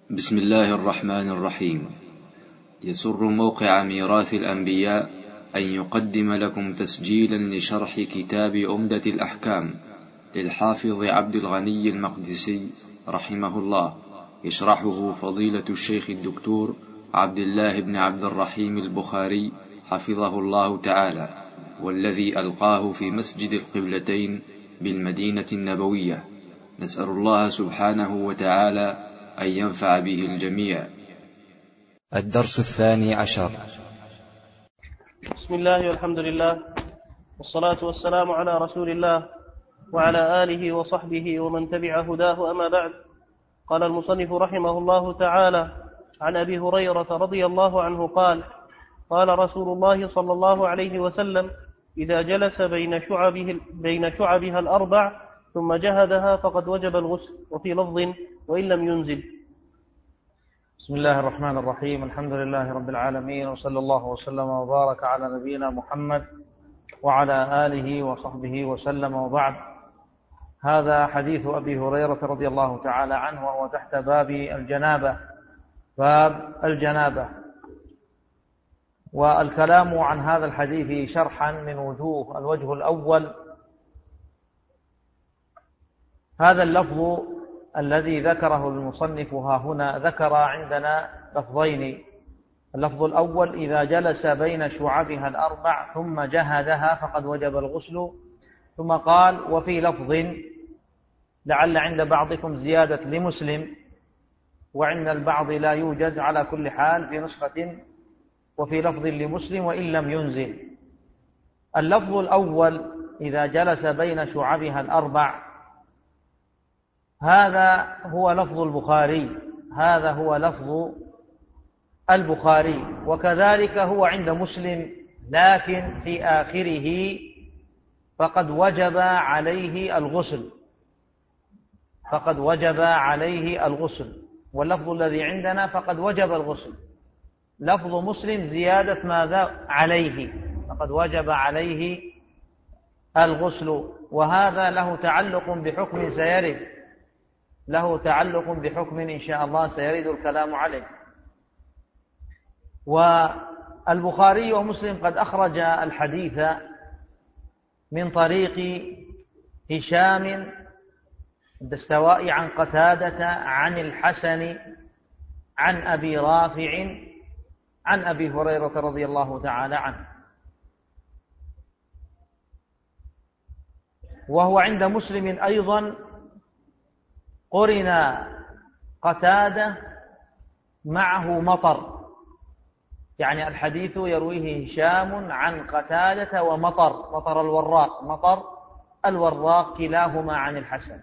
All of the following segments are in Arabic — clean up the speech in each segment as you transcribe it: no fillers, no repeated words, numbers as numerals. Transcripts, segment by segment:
بسم الله الرحمن الرحيم. يسر موقع ميراث الأنبياء أن يقدم لكم تسجيلا لشرح كتاب عمدة الأحكام للحافظ عبد الغني المقدسي رحمه الله، يشرحه فضيلة الشيخ الدكتور عبد الله بن عبد الرحيم البخاري حفظه الله تعالى، والذي ألقاه في مسجد القبلتين بالمدينة النبوية. نسأل الله سبحانه وتعالى أن ينفع به الجميع. الدرس 12. بسم الله والحمد لله والصلاة والسلام على رسول الله وعلى آله وصحبه ومن تبع هداه، أما بعد. قال المصنف رحمه الله تعالى: عن أبي هريرة رضي الله عنه قال: قال رسول الله صلى الله عليه وسلم: إذا جلس بين شعبها الأربع ثم جهدها فقد وجب الغسل، وفي لفظ: وإن لم ينزل. بسم الله الرحمن الرحيم. الحمد لله رب العالمين، وصلى الله وسلم وبارك على نبينا محمد وعلى آله وصحبه وسلم، وبعد. هذا حديث أبي هريرة رضي الله تعالى عنه، وهو تحت باب الجنابة، باب الجنابة. والكلام عن هذا الحديث شرحا من وجوه. الوجه الأول: هذا اللفظ الذي ذكره المصنف ها هنا، ذكر عندنا لفظين. اللفظ الأول: إذا جلس بين شعبها الأربع ثم جهدها فقد وجب الغسل. ثم قال: وفي لفظ، لعل عند بعضكم زيادة لمسلم، وعند البعض لا يوجد. على كل حال في نسخة: وفي لفظ لمسلم وإن لم ينزل. اللفظ الأول: إذا جلس بين شعبها الأربع، هذا هو لفظ البخاري، هذا هو لفظ البخاري، وكذلك هو عند مسلم، لكن في آخره: فقد وجب عليه الغسل، فقد وجب عليه الغسل. واللفظ الذي عندنا: فقد وجب الغسل. لفظ مسلم زيادة ماذا؟ عليه، فقد وجب عليه الغسل. وهذا له تعلق بحكم سيرد، له تعلق بحكم إن شاء الله سيرد الكلام عليه. والبخاري ومسلم قد أخرج الحديث من طريق هشام الدستوائي عن قتادة عن الحسن عن أبي رافع عن أبي هريرة رضي الله تعالى عنه. وهو عند مسلم أيضا قرن قتادة معه مطر، يعني الحديث يرويه هشام عن قتادة ومطر، مطر الوراق، مطر الوراق، كلاهما عن الحسن.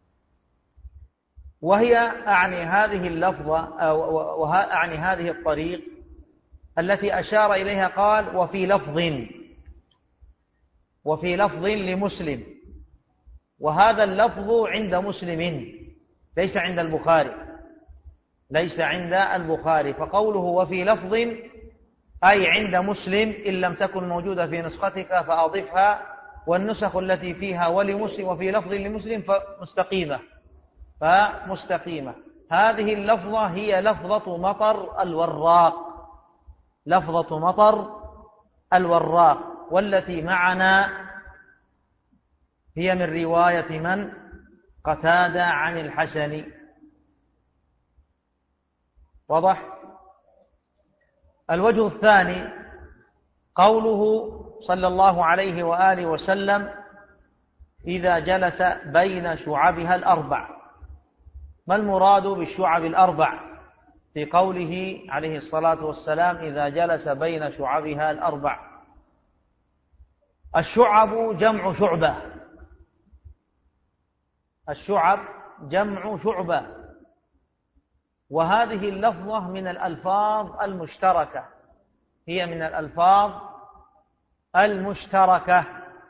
وهي أعني هذه اللفظة أعني هذه الطريق التي أشار إليها. قال: وفي لفظ، وفي لفظ لمسلم. وهذا اللفظ عند مسلم، ليس عند البخاري، ليس عند البخاري. فقوله وفي لفظ أي عند مسلم، إن لم تكن موجودة في نسختك فأضفها، والنسخ التي فيها ولمسلم وفي لفظ لمسلم فمستقيمة، فمستقيمة. هذه اللفظة هي لفظة مطر الوراق، لفظة مطر الوراق، والتي معنا هي من رواية من؟ قتادة عن الحسن. واضح؟ الوجه الثاني: قوله صلى الله عليه وآله وسلم: إذا جلس بين شعبها الأربع. ما المراد بالشعب الأربع في قوله عليه الصلاة والسلام: إذا جلس بين شعبها الأربع؟ الشعب جمع شعبة، الشعب جمع شعبة. وهذه اللفظة من الألفاظ المشتركة، هي من الألفاظ المشتركة.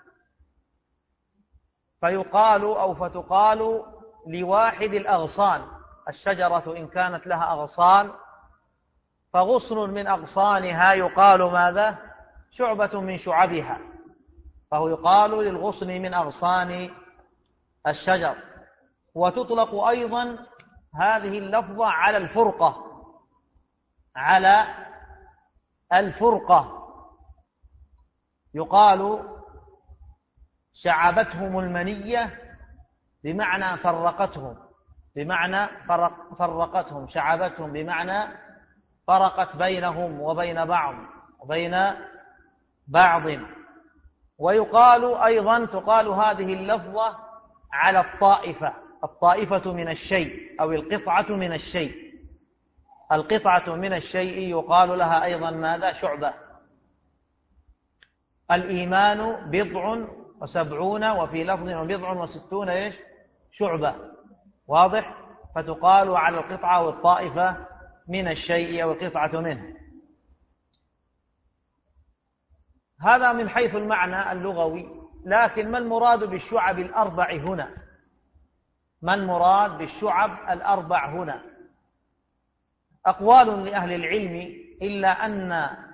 فيقال أو فتقال لواحد الأغصان، الشجرة إن كانت لها أغصان فغصن من أغصانها يقال ماذا؟ شعبة من شعبها. فهو يقال للغصن من أغصان الشجر. وتطلق أيضا هذه اللفظة على الفرقة، على الفرقة. يقال شعبتهم المنية بمعنى فرقتهم، بمعنى فرقتهم، شعبتهم بمعنى فرقت بينهم وبين بعض. ويقال أيضا تقال هذه اللفظة على الطائفة من الشيء أو القطعة من الشيء. القطعة من الشيء يقال لها أيضا ماذا؟ شعبة. الإيمان 70 وفي لفظ 60 شعبة. واضح؟ فتقال على القطعة والطائفة من الشيء أو القطعة منه. هذا من حيث المعنى اللغوي. لكن ما المراد بالشعب الأربع هنا؟ ما المراد بالشعب الأربع هنا؟ أقوال لأهل العلم، إلا أن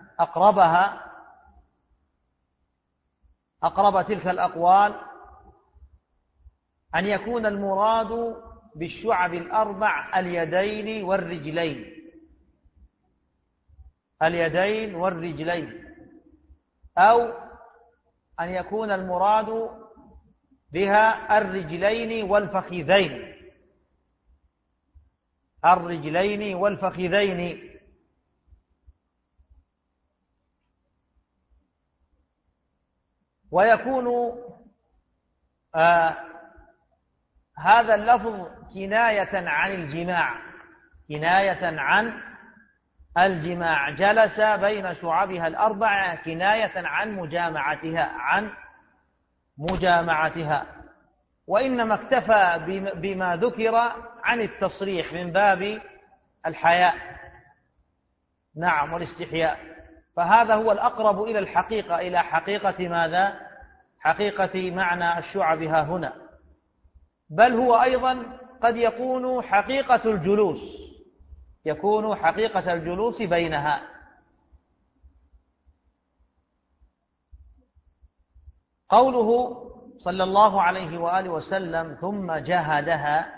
أقرب تلك الأقوال أن يكون المراد بالشعب الأربع اليدين والرجلين، أو أن يكون المراد بها الرجلين والفخذين. ويكون هذا اللفظ كناية عن الجماع، جلس بين شعبها الأربع كناية عن مجامعتها. وإنما اكتفى بما ذكر عن التصريح من باب الحياء، نعم، والاستحياء. فهذا هو الأقرب إلى الحقيقة، إلى حقيقة ماذا؟ حقيقة معنى الشعب ها هنا. بل هو أيضا قد يكون حقيقة الجلوس بينها. قوله صلى الله عليه وآله وسلم ثم جهدها،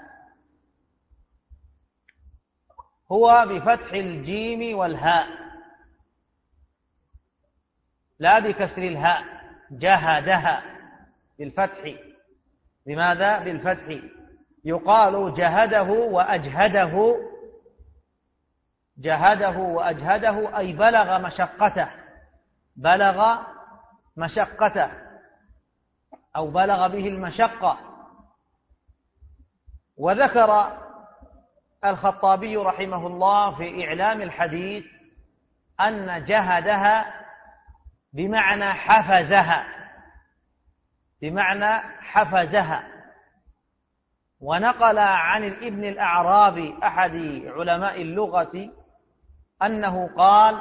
هو بفتح الجيم والهاء لا بكسر الهاء. جهدها بالفتح. لماذا بالفتح؟ يقال جهده وأجهده أي بلغ مشقته أو بلغ به المشقة. وذكر الخطابي رحمه الله في إعلام الحديث أن جهدها بمعنى حفزها. ونقل عن ابن الأعرابي أحد علماء اللغة أنه قال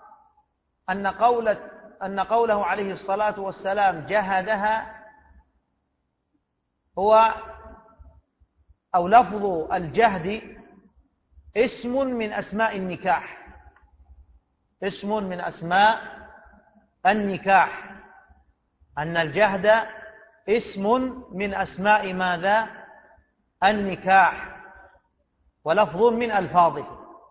أن قوله عليه الصلاة والسلام جهدها هو أو لفظ الجهد اسم من أسماء النكاح، أن الجهد اسم من أسماء ماذا؟ النكاح، ولفظ من ألفاظه.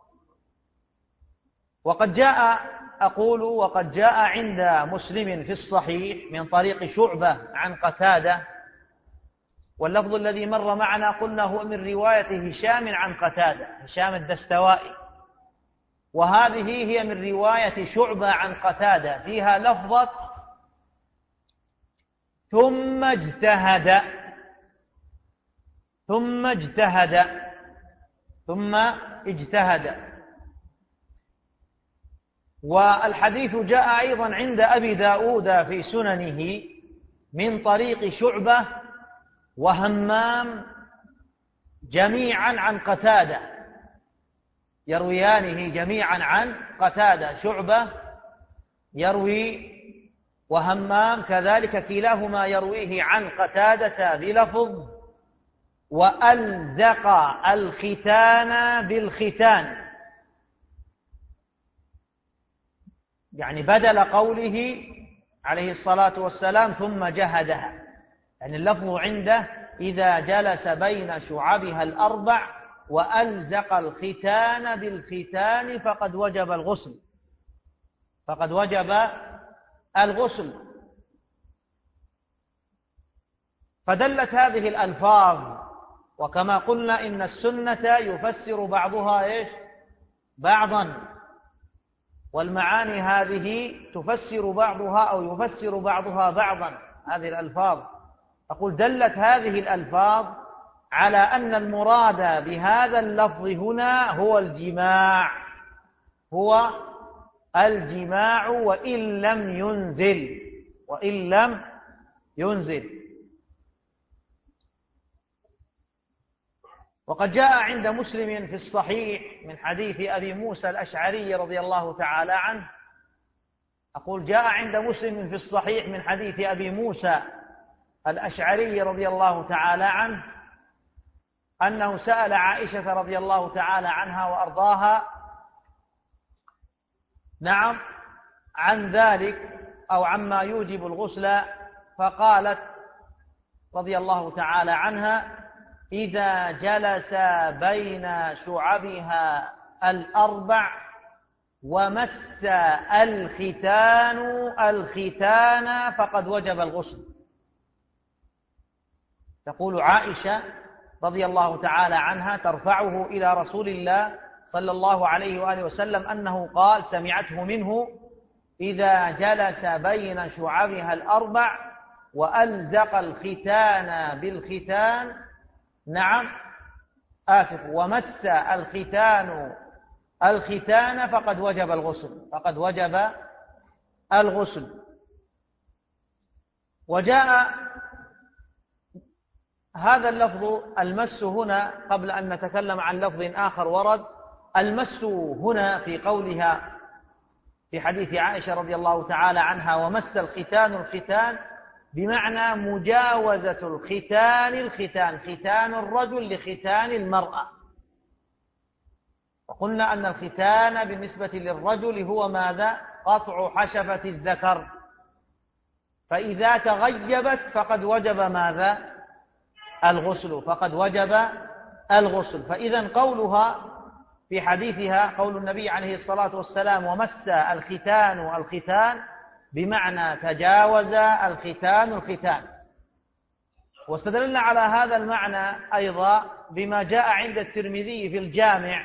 وقد جاء عند مسلم في الصحيح من طريق شعبة عن قتادة، واللفظ الذي مر معنا قلنا هو من رواية هشام عن قتادة، هشام الدستوائي، وهذه هي من رواية شعبة عن قتادة، فيها لفظة ثم اجتهد. والحديث جاء أيضا عند أبي داود في سننه من طريق شعبة وهمام جميعا عن قتادة، يرويانه جميعا عن قتادة. شعبة يروي وهمام كذلك، كلاهما يرويه عن قتادة بلفظ وألزق الختان بالختان، يعني بدل قوله عليه الصلاة والسلام ثم جهدها، يعني اللفظ عنده إذا جلس بين شعبها الأربع وألزق الختان بالختان فقد وجب الغسل، فقد وجب الغسل. فدلت هذه الألفاظ، وكما قلنا إن السنة يفسر بعضها إيش؟ بعضا، والمعاني هذه تفسر بعضها أو يفسر بعضها بعضا. هذه الألفاظ أقول دلت هذه الألفاظ على أن المراد بهذا اللفظ هنا هو الجماع، هو الجماع وإن لم ينزل، وإن لم ينزل. وقد جاء عند مسلم في الصحيح من حديث أبي موسى الأشعري رضي الله تعالى عنه، أقول جاء عند مسلم في الصحيح من حديث أبي موسى الأشعري رضي الله تعالى عنه أنه سأل عائشة رضي الله تعالى عنها وأرضاها نعم عن ذلك أو عما يوجب الغسل، فقالت رضي الله تعالى عنها: إذا جلس بين شعبها الأربع ومس الختان فقد وجب الغسل. تقول عائشة رضي الله تعالى عنها ترفعه إلى رسول الله صلى الله عليه وآله وسلم أنه قال، سمعته منه: إذا جلس بين شعبها الأربع وألزق الختان بالختان ومس الختان فقد وجب الغسل، فقد وجب الغسل. وجاء هذا اللفظ المس هنا، قبل أن نتكلم عن لفظ آخر ورد المس هنا في قولها في حديث عائشة رضي الله تعالى عنها: ومس الختان، بمعنى مجاوزة الختان، ختان الرجل لختان المرأة. وقلنا أن الختان بالنسبة للرجل هو ماذا؟ قطع حشفة الذكر، فإذا تغيبت فقد وجب ماذا؟ الغسل، فقد وجب الغسل. فإذا قولها في حديثها قول النبي عليه الصلاة والسلام: ومس الختان، بمعنى تجاوز الختان. واستدلنا على هذا المعنى أيضا بما جاء عند الترمذي في الجامع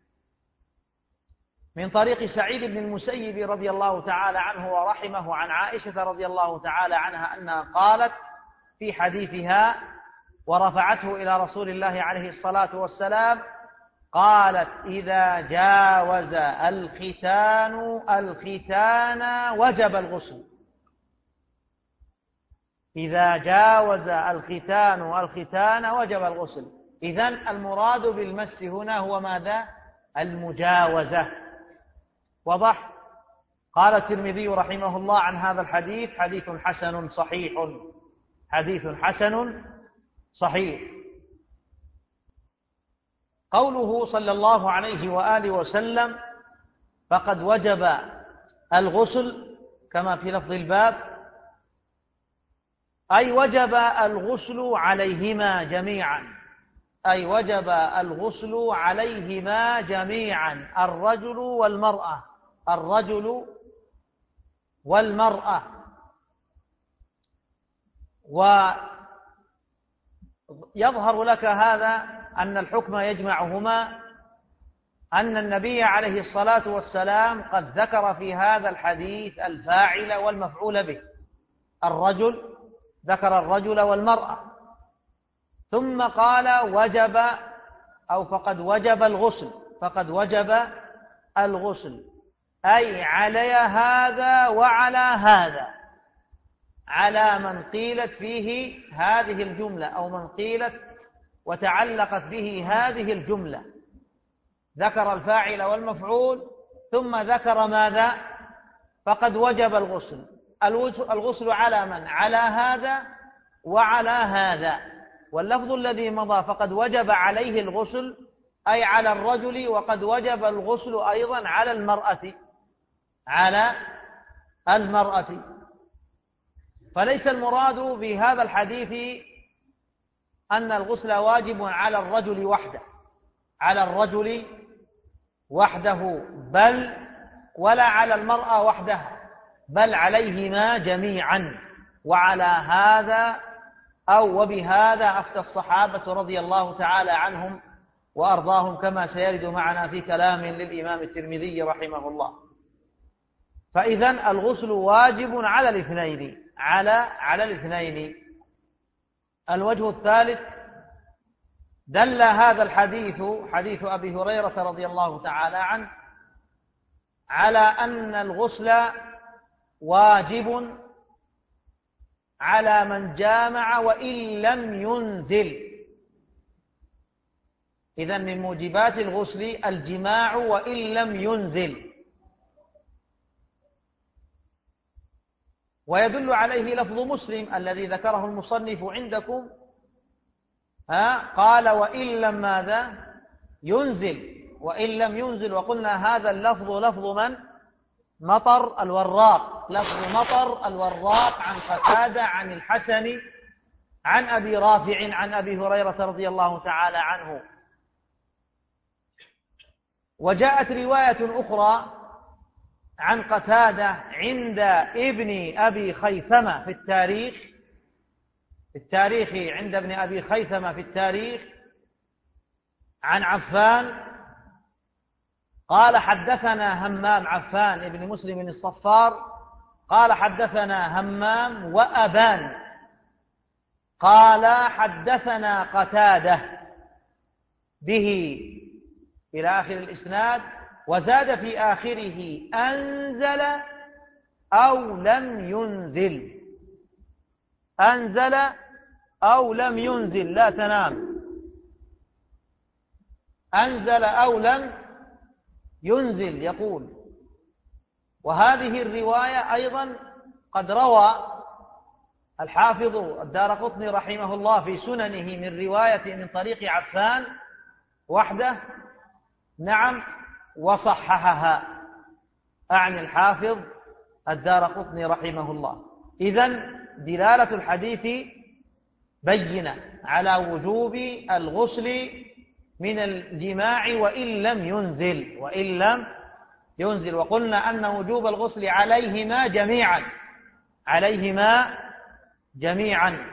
من طريق سعيد بن المسيب رضي الله تعالى عنه ورحمه عن عائشة رضي الله تعالى عنها أنها قالت في حديثها ورفعته إلى رسول الله عليه الصلاة والسلام، قالت: إذا جاوز الختان وجب الغسل. إذا جاوز الختان وجب الغسل. إذن المراد بالمس هنا هو ماذا؟ المجاوزة. وضح. قال الترمذي رحمه الله عن هذا الحديث: حديث حسن صحيح، حديث حسن صحيح. قوله صلى الله عليه وآله وسلم: فقد وجب الغسل، كما في لفظ الباب، أي وجب الغسل عليهما جميعا، أي وجب الغسل عليهما جميعا، الرجل والمرأة، الرجل والمرأة. ويظهر لك هذا أن الحكم يجمعهما، أن النبي عليه الصلاة والسلام قد ذكر في هذا الحديث الفاعل والمفعول به، الرجل، ذكر الرجل والمرأة، ثم قال وجب أو فقد وجب الغسل، فقد وجب الغسل، أي علي هذا وعلى هذا، على من قيلت فيه هذه الجملة أو من قيلت وتعلقت به هذه الجملة. ذكر الفاعل والمفعول ثم ذكر ماذا؟ فقد وجب الغسل. الغسل على من؟ على هذا وعلى هذا. واللفظ الذي مضى فقد وجب عليه الغسل أي على الرجل، وقد وجب الغسل أيضا على المرأة، على المرأة. فليس المراد بهذا الحديث أن الغسل واجب على الرجل وحده، على الرجل وحده ولا على المرأة وحدها، بل عليهما جميعا. وعلى هذا وبهذا أفتى الصحابة رضي الله تعالى عنهم وأرضاهم، كما سيرد معنا في كلام للإمام الترمذي رحمه الله. فإذن الغسل واجب على الاثنين. الوجه الثالث: دل هذا الحديث، حديث أبي هريرة رضي الله تعالى عنه، على أن الغسل واجب على من جامع وإن لم ينزل. إذن من موجبات الغسل الجماع وإن لم ينزل. ويدل عليه لفظ مسلم الذي ذكره المصنف عندكم، قال وإن لم ماذا ينزل، وإن لم ينزل. وقلنا هذا اللفظ لفظ من؟ مطر الوراق، لفظ مطر الوراق عن قتادة عن الحسن عن أبي رافع عن أبي هريرة رضي الله تعالى عنه. وجاءت رواية أخرى عن قتادة عند ابن أبي خيثمة في التاريخ عند ابن أبي خيثمة في التاريخ عن عفان قال حدثنا همام، عفان ابن مسلم الصفار قال حدثنا همام وأبان قال حدثنا قتادة به إلى آخر الإسناد. وزاد في آخره أنزل أو لم ينزل، أنزل أو لم ينزل، لا تنام، أنزل أو لم ينزل يقول. وهذه الرواية أيضا قد روى الحافظ الدارقطني رحمه الله في سننه من رواية من طريق عفان وحده، نعم، وصححها، أعني الحافظ الدارقطني رحمه الله. إذن دلالة الحديث بينة على وجوب الغسل من الجماع وإن لم ينزل. وقلنا أن وجوب الغسل عليهما جميعا.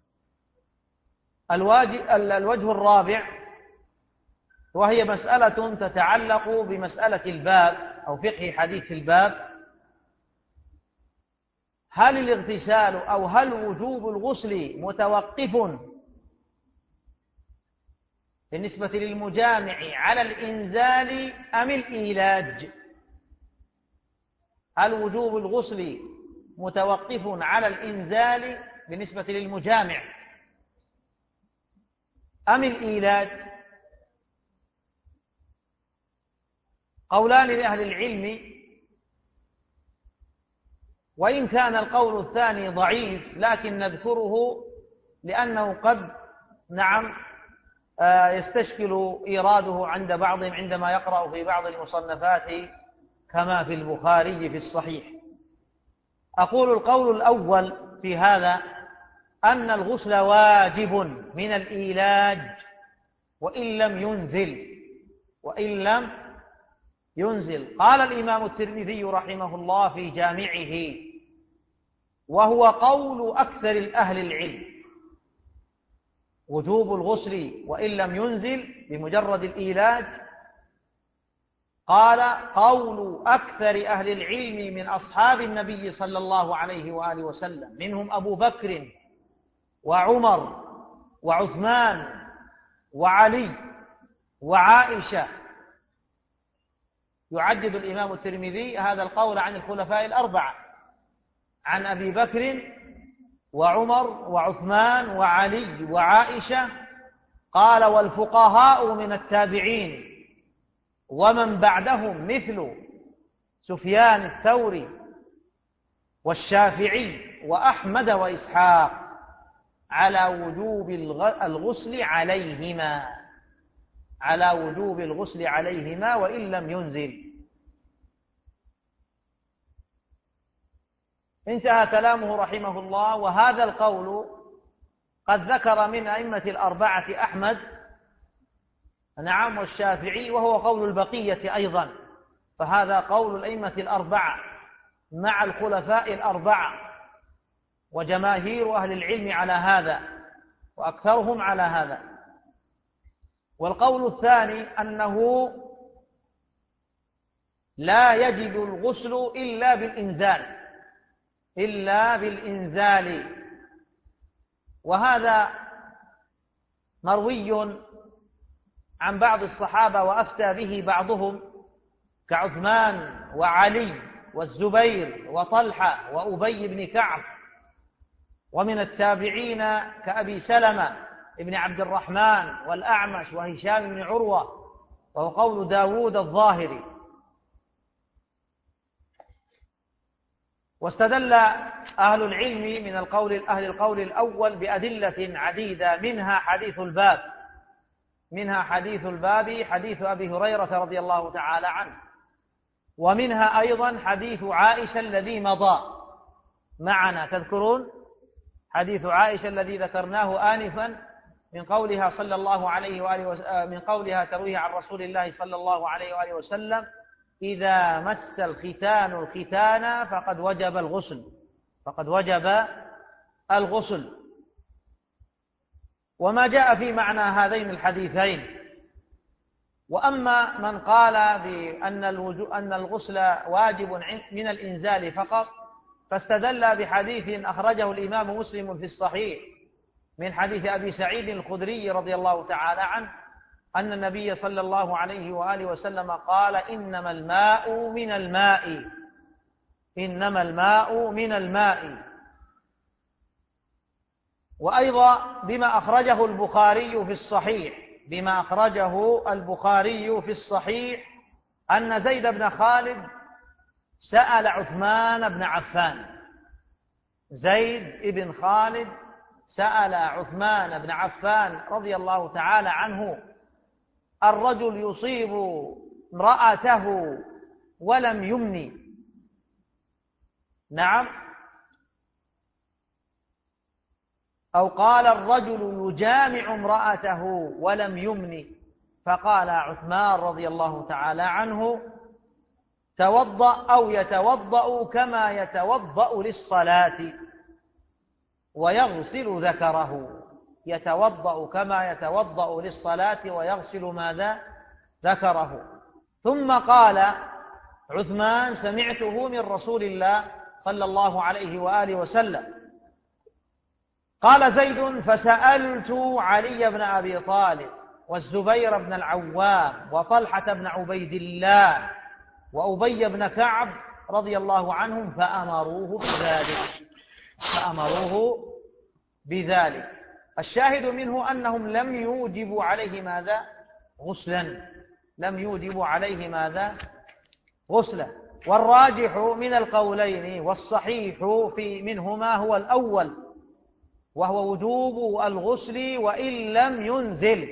الوجه الرابع، وهي مسألة تتعلق بمسألة الباب أو فقه حديث الباب: هل الاغتسال أو هل وجوب الغسل متوقف بالنسبة للمجامع على الإنزال أم الإيلاج؟ هل وجوب الغسل متوقف على الإنزال بالنسبة للمجامع أم الإيلاج؟ قولان لأهل العلم، وإن كان القول الثاني ضعيف لكن نذكره لأنه قد يستشكل إيراده عند بعضهم عندما يقرأ في بعض المصنفات كما في البخاري في الصحيح. أقول القول الأول في هذا أن الغسل واجب من الإيلاج وإن لم ينزل. قال الإمام الترمذي رحمه الله في جامعه، وهو قول أكثر أهل العلم، وجوب الغسل وإن لم ينزل بمجرد الإيلاج. قال قول أكثر أهل العلم من أصحاب النبي صلى الله عليه وآله وسلم، منهم أبو بكر وعمر وعثمان وعلي وعائشة. يعدد الإمام الترمذي هذا القول عن الخلفاء الأربعة، عن أبي بكر وعمر وعثمان وعلي وعائشة. قال والفقهاء من التابعين ومن بعدهم مثل سفيان الثوري والشافعي وأحمد وإسحاق على وجوب الغسل عليهما وإن لم ينزل. انتهى كلامه رحمه الله. وهذا القول قد ذكر من أئمة الأربعة أحمد نعم، والشافعي، وهو قول البقية أيضا، فهذا قول الأئمة الأربعة مع الخلفاء الأربعة، وجماهير أهل العلم على هذا، وأكثرهم على هذا. والقول الثاني أنه لا يجب الغسل إلا بالإنزال، وهذا مروي عن بعض الصحابة وأفتى به بعضهم كعثمان وعلي والزبير وطلحة وأبي بن كعب، ومن التابعين كأبي سلمة ابن عبد الرحمن والأعمش وهشام بن عروة، وهو قول داود الظاهري. واستدل أهل العلم من أهل القول الأول بأدلة عديدة، منها حديث الباب حديث أبي هريرة رضي الله تعالى عنه، ومنها أيضا حديث عائشة الذي مضى معنا، تذكرون حديث عائشة الذي ذكرناه آنفا من قولها صلى الله عليه وآله من قولها ترويه عن رسول الله صلى الله عليه وآله وسلم: إذا مس الختان الختان فقد وجب الغسل. وما جاء في معنى هذين الحديثين. وأما من قال بأن الغسل واجب من الإنزال فقط، فاستدل بحديث أخرجه الإمام مسلم في الصحيح من حديث أبي سعيد الخدري رضي الله تعالى عنه أن النبي صلى الله عليه وآله وسلم قال: إنما الماء من الماء. وأيضا بما أخرجه البخاري في الصحيح أن زيد بن خالد سأل عثمان بن عفان. زيد بن خالد سأل عثمان بن عفان رضي الله تعالى عنه: الرجل يصيب امرأته ولم يمني. نعم، أو قال: الرجل يجامع امرأته ولم يمني. فقال عثمان رضي الله تعالى عنه: توضأ أو يتوضأ كما يتوضأ للصلاة ويغسل ذكره. يتوضأ كما يتوضأ للصلاة ويغسل ماذا؟ ذكره. ثم قال عثمان: سمعته من رسول الله صلى الله عليه وآله وسلم. قال زيد: فسألت علي بن أبي طالب والزبير بن العوام وطلحة بن عبيد الله وأبي بن كعب رضي الله عنهم فأمروه بذلك. الشاهد منه أنهم لم يوجبوا عليه ماذا؟ غسلا. والراجح من القولين والصحيح منهما هو الأول، وهو وجوب الغسل وإن لم ينزل،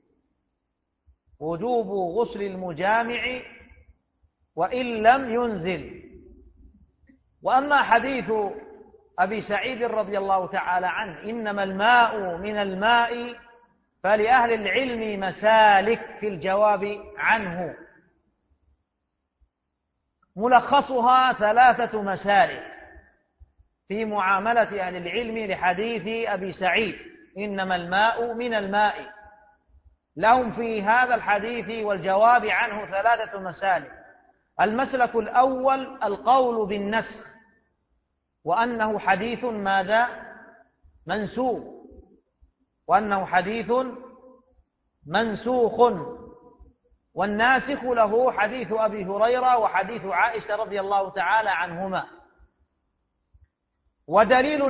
وجوب غسل المجامع وإن لم ينزل. وأما حديث أبي سعيد رضي الله تعالى عنه: إنما الماء من الماء، فلأهل العلم مسالك في الجواب عنه، ملخصها 3 مسالك في معاملة أهل العلم لحديث أبي سعيد: إنما الماء من الماء. لهم في هذا الحديث والجواب عنه 3 مسالك. المسلك الأول القول بالنسخ، وأنه حديث ماذا؟ منسوخ، والناسخ له حديث أبي هريرة وحديث عائشة رضي الله تعالى عنهما. ودليل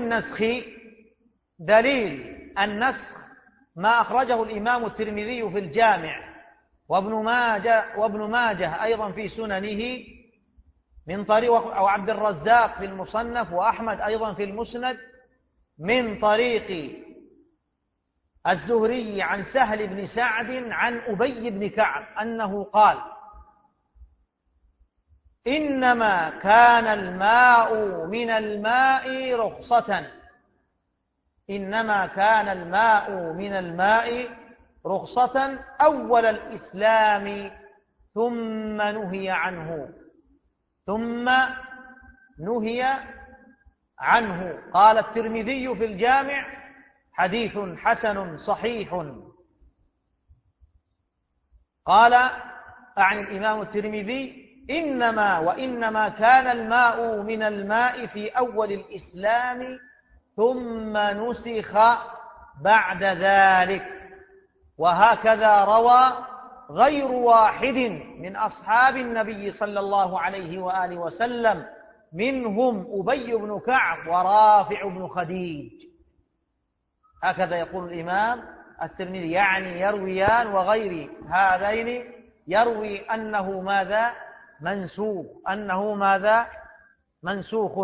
النسخ ما أخرجه الإمام الترمذي في الجامع، وابن ماجه أيضا في سننه من طريق، أو عبد الرزاق في المصنف، وأحمد أيضا في المسند من طريق الزهري عن سهل بن سعد عن أبي بن كعب أنه قال: إنما كان الماء من الماء رخصة أول الإسلام ثم نهي عنه. قال الترمذي في الجامع: حديث حسن صحيح. قال عن الإمام الترمذي: وإنما كان الماء من الماء في أول الإسلام ثم نسخ بعد ذلك. وهكذا روى غير واحد من أصحاب النبي صلى الله عليه وآله وسلم، منهم أبي بن كعب ورافع بن خديج. هكذا يقول الإمام الترمذي، يعني يرويان وغير هذين يروي أنه ماذا؟ منسوخ.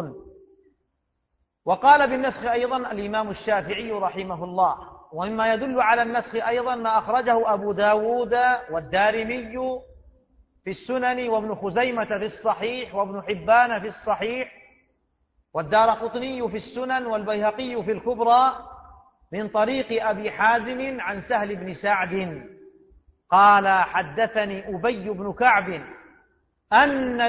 وقال بالنسخ أيضا الإمام الشافعي رحمه الله. ومما يدل على النسخ أيضا ما أخرجه أبو داود والدارمي في السنن، وابن خزيمة في الصحيح، وابن حبان في الصحيح، والدارقطني في السنن، والبيهقي في الكبرى، من طريق أبي حازم عن سهل بن سعد قال: حدثني أبي بن كعب أن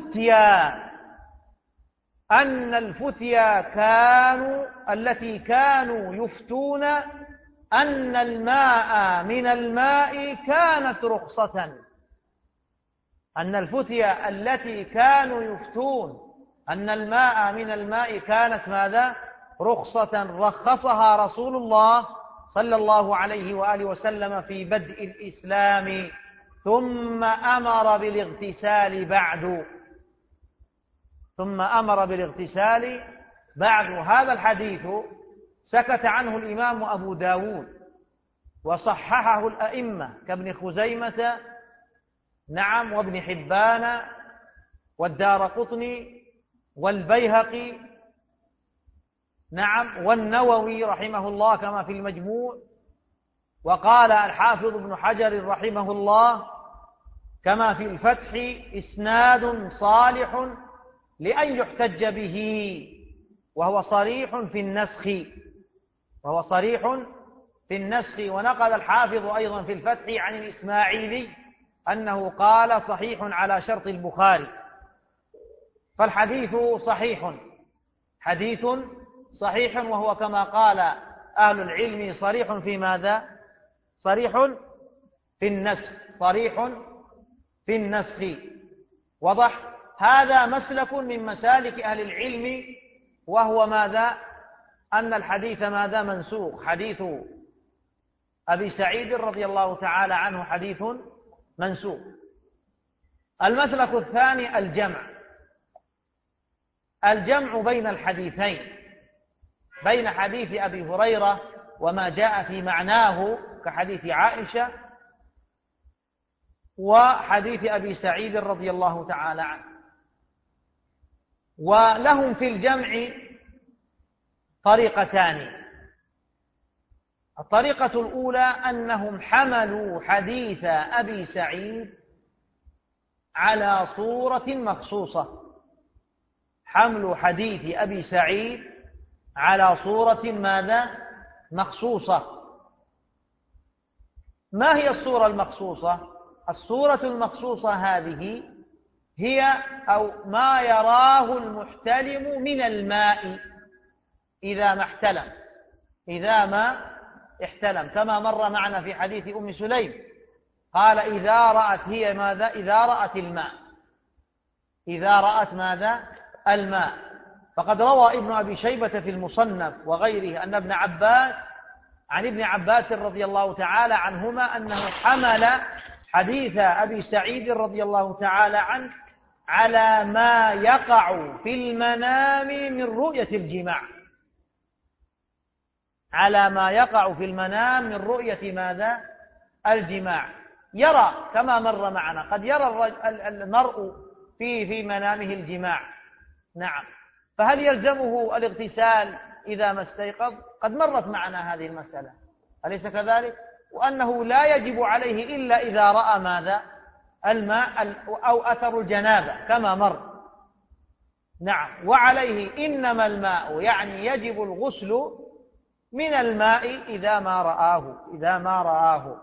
الفتيا التي كانوا يفتون أن الماء من الماء كانت رخصة. أن الفتيا التي كانوا يفتون أن الماء من الماء كانت ماذا؟ رخصة، رخصها رسول الله صلى الله عليه وآله وسلم في بدء الإسلام، ثم أمر بالاغتسال بعد. هذا الحديث سكت عنه الإمام أبو داود، وصححه الأئمة كابن خزيمة وابن حبان والدارقطني والبيهقي والنووي رحمه الله كما في المجموع. وقال الحافظ ابن حجر رحمه الله كما في الفتح: إسناد صالح لأن يحتج به، وهو صريح في النسخ. ونقل الحافظ أيضا في الفتح عن الإسماعيلي أنه قال: صحيح على شرط البخاري. فالحديث حديث صحيح، وهو كما قال أهل العلم صريح في ماذا؟ صريح في النسخ. وضح. هذا مسلك من مسالك أهل العلم، وهو ماذا؟ أن الحديث ماذا؟ منسوخ. حديث أبي سعيد رضي الله تعالى عنه حديث منسوخ. المسلك الثاني الجمع بين الحديثين، بين حديث أبي هريرة وما جاء في معناه كحديث عائشة، وحديث أبي سعيد رضي الله تعالى عنه. ولهم في الجمع طريقتان. الطريقة الأولى أنهم حملوا حديث أبي سعيد على صورة مخصوصة، حملوا حديث أبي سعيد على صورة ماذا؟ مخصوصة. ما هي الصورة المخصوصة؟ الصورة المخصوصة هذه هي أو ما يراه المحتلم من الماء إذا ما احتلم، كما مر معنا في حديث أم سليم. قال: إذا رأت هي ماذا؟ إذا رأت ماذا؟ الماء. فقد روى ابن أبي شيبة في المصنف وغيره أن عن ابن عباس رضي الله تعالى عنهما أنه حمل حديث أبي سعيد رضي الله تعالى عنه على ما يقع في المنام من رؤية الجماع، على ما يقع في المنام من رؤية ماذا؟ الجماع. يرى كما مر معنا، قد يرى المرء في منامه الجماع. نعم. فهل يلزمه الاغتسال إذا ما استيقظ؟ قد مرت معنا هذه المسألة، أليس كذلك؟ وأنه لا يجب عليه إلا إذا رأى ماذا؟ الماء أو أثر الجنابة كما مر. نعم. وعليه إنما الماء، يعني يجب الغسل من الماء إذا ما رآه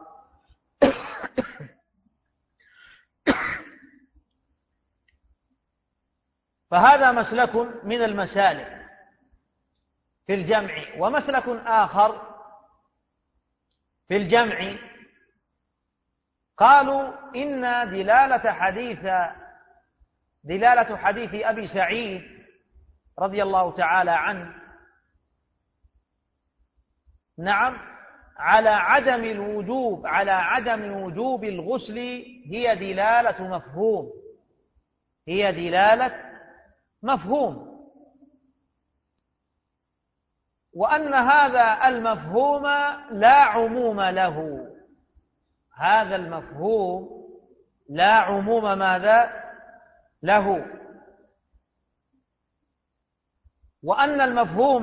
فهذا مسلك من المسالك في الجمع. ومسلك آخر في الجمع قالوا إن دلالة حديث أبي سعيد رضي الله تعالى عنه نعم على عدم وجوب الغسل هي دلالة مفهوم، وأن هذا المفهوم لا عموم له. هذا المفهوم لا عموم ماذا له، وأن المفهوم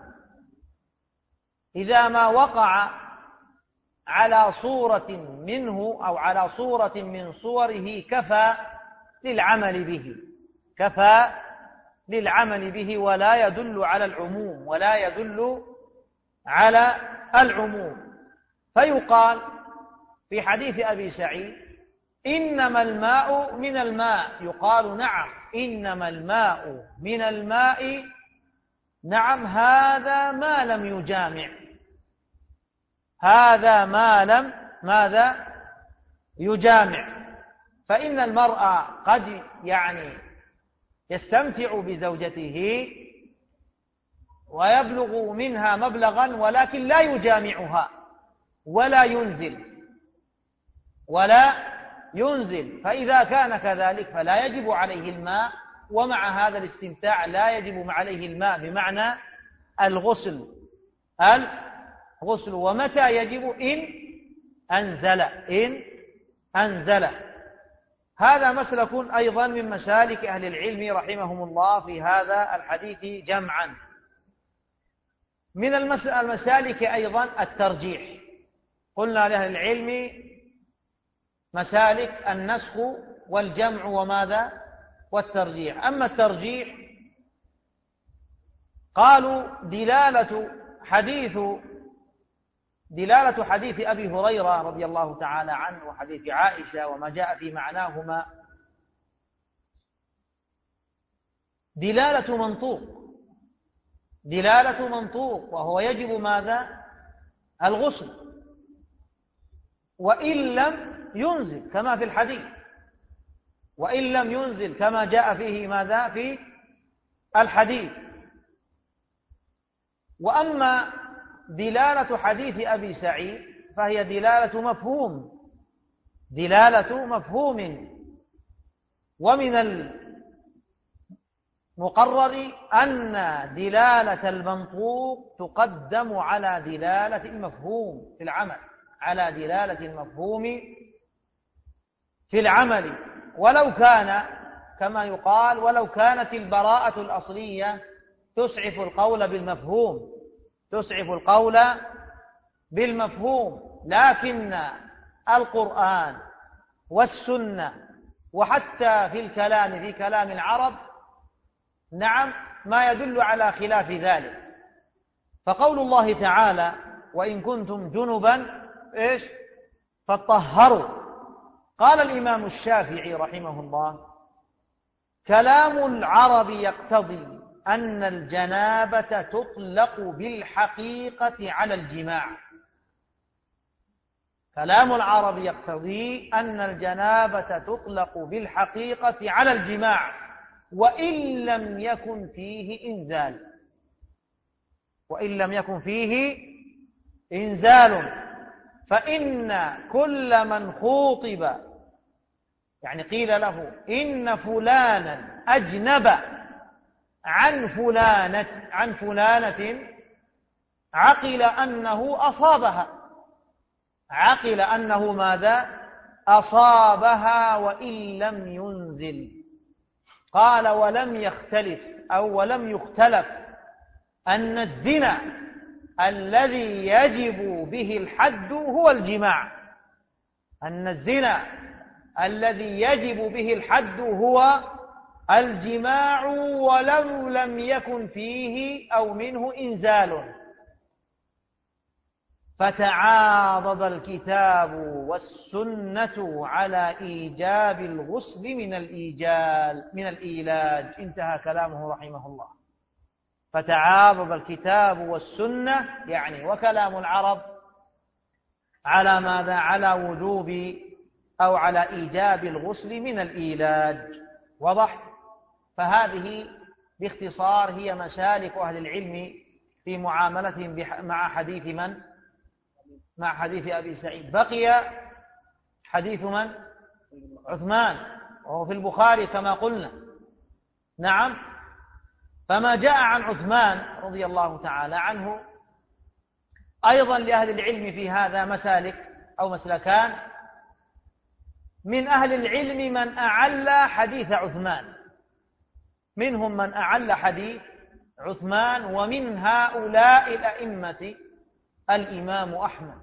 إذا ما وقع على صورة منه أو على صورة من صوره كفى للعمل به ولا يدل على العموم. فيقال في حديث أبي سعيد إنما الماء من الماء، يقال نعم إنما الماء من الماء، نعم هذا ما لم يجامع، هذا ما لم ماذا يجامع. فإن المرأة قد يستمتع بزوجته ويبلغ منها مبلغا ولكن لا يجامعها ولا ينزل، فإذا كان كذلك فلا يجب عليه الماء، ومع هذا الاستمتاع لا يجب عليه الماء بمعنى الغسل. ومتى يجب؟ إن أنزل. هذا مسلك أيضا من مسالك أهل العلم رحمهم الله في هذا الحديث جمعا. من المسالك أيضا الترجيح. قلنا لأهل العلم مسالك النسخ والجمع وماذا والترجيح. أما الترجيح قالوا دلالة حديث أبي هريرة رضي الله تعالى عنه وحديث عائشة وما جاء في معناهما دلالة منطوق، وهو يجب ماذا الغسل وإن لم ينزل كما في الحديث، وإن لم ينزل كما جاء فيه ماذا في الحديث. وأما دلالة حديث أبي سعيد فهي دلالة مفهوم، ومن المقرر أن دلالة المنطوق تقدم على دلالة المفهوم في العمل، ولو كان كما يقال ولو كانت البراءة الأصلية تسعف القول بالمفهوم، لكن القرآن والسنة وحتى في كلام العرب نعم ما يدل على خلاف ذلك. فقول الله تعالى وإن كنتم جنبا فطهروا، قال الإمام الشافعي رحمه الله كلام العرب يقتضي أن الجنابة تطلق بالحقيقة على الجماع. كلام العرب يقتضي أن الجنابة تطلق بالحقيقة على الجماع وإن لم يكن فيه إنزال، فإن كل من خوطب قيل له إن فلانا أجنب عن فلانة عقل أنه ماذا أصابها وإن لم ينزل. قال ولم يختلف أن الزنا الذي يجب به الحد هو الجماع، ولو لم يكن فيه أو منه إنزال. فتعاضد الكتاب والسنة على إيجاب الغسل من الإيلاج. انتهى كلامه رحمه الله. فتعاضد الكتاب والسنة يعني وكلام العرب على ماذا؟ على وجوب أو على إيجاب الغسل من الإيلاج. وضح؟ فهذه باختصار هي مسالك أهل العلم في معاملتهم مع حديث من؟ مع حديث أبي سعيد. بقي حديث من؟ عثمان، وهو في البخاري كما قلنا. نعم. فما جاء عن عثمان رضي الله تعالى عنه أيضا لأهل العلم في هذا مسالك أو مسلكان. من أهل العلم من أعل حديث عثمان، منهم من أعل حديث عثمان، ومن هؤلاء الأئمة الإمام أحمد.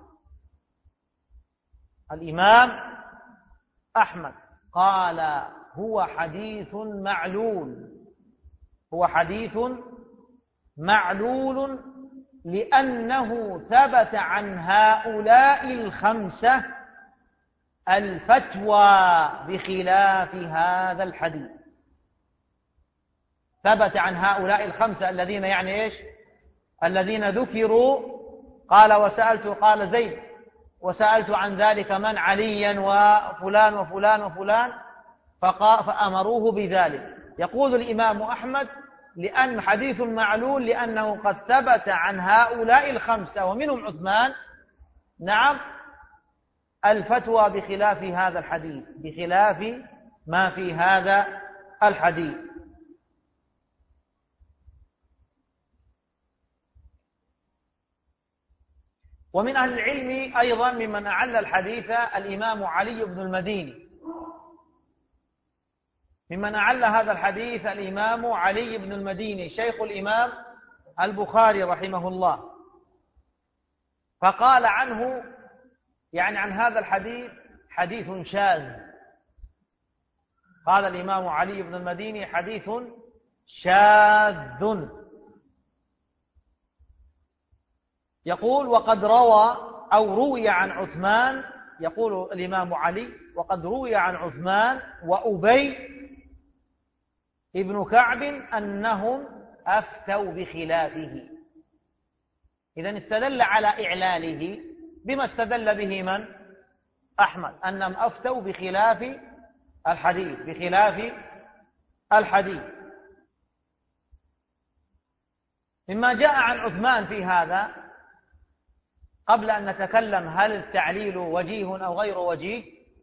الإمام أحمد قال هو حديث معلول، هو حديث معلول لأنه ثبت عن هؤلاء الخمسة الفتوى بخلاف هذا الحديث. ثبت عن هؤلاء الخمسة الذين يعني إيش؟ الذين ذكروا. قال وسألت، قال زيد وسألت عن ذلك من؟ عليا وفلان وفلان وفلان، فأمروه بذلك. يقول الإمام أحمد لأن حديث معلول لأنه قد ثبت عن هؤلاء الخمسة ومنهم عثمان، نعم، الفتوى بخلاف هذا الحديث، بخلاف ما في هذا الحديث. ومن أهل العلم أيضا ممن أعل الحديث الإمام علي بن المديني. ممن أعل هذا الحديث الإمام علي بن المديني شيخ الإمام البخاري رحمه الله. فقال عنه يعني عن هذا الحديث حديث شاذ. قال الإمام علي بن المديني حديث شاذ. يقول وقد روى أو روي عن عثمان، يقول الإمام علي وقد روي عن عثمان وأبي ابن كعب أنهم أفتوا بخلافه. إذن استدل على إعلاله بما استدل به من؟ أحمد، أنهم أفتوا بخلاف الحديث، بخلاف الحديث. مما جاء عن عثمان في هذا قبل أن نتكلم هل التعليل وجيه أو غير وجيه،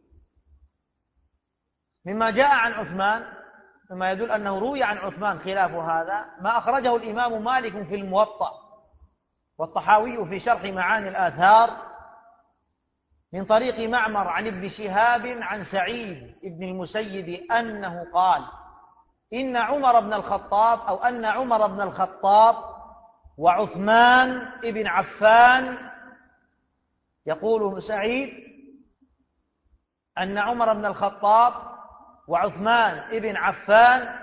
مما جاء عن عثمان مما يدل أنه روي عن عثمان خلاف هذا ما أخرجه الإمام مالك في الموطأ والطحاوي في شرح معاني الآثار من طريق معمر عن ابن شهاب عن سعيد بن المسيب أنه قال إن عمر بن الخطاب أو أن عمر بن الخطاب وعثمان بن عفان، يقول سعيد أن عمر بن الخطاب وعثمان بن عفان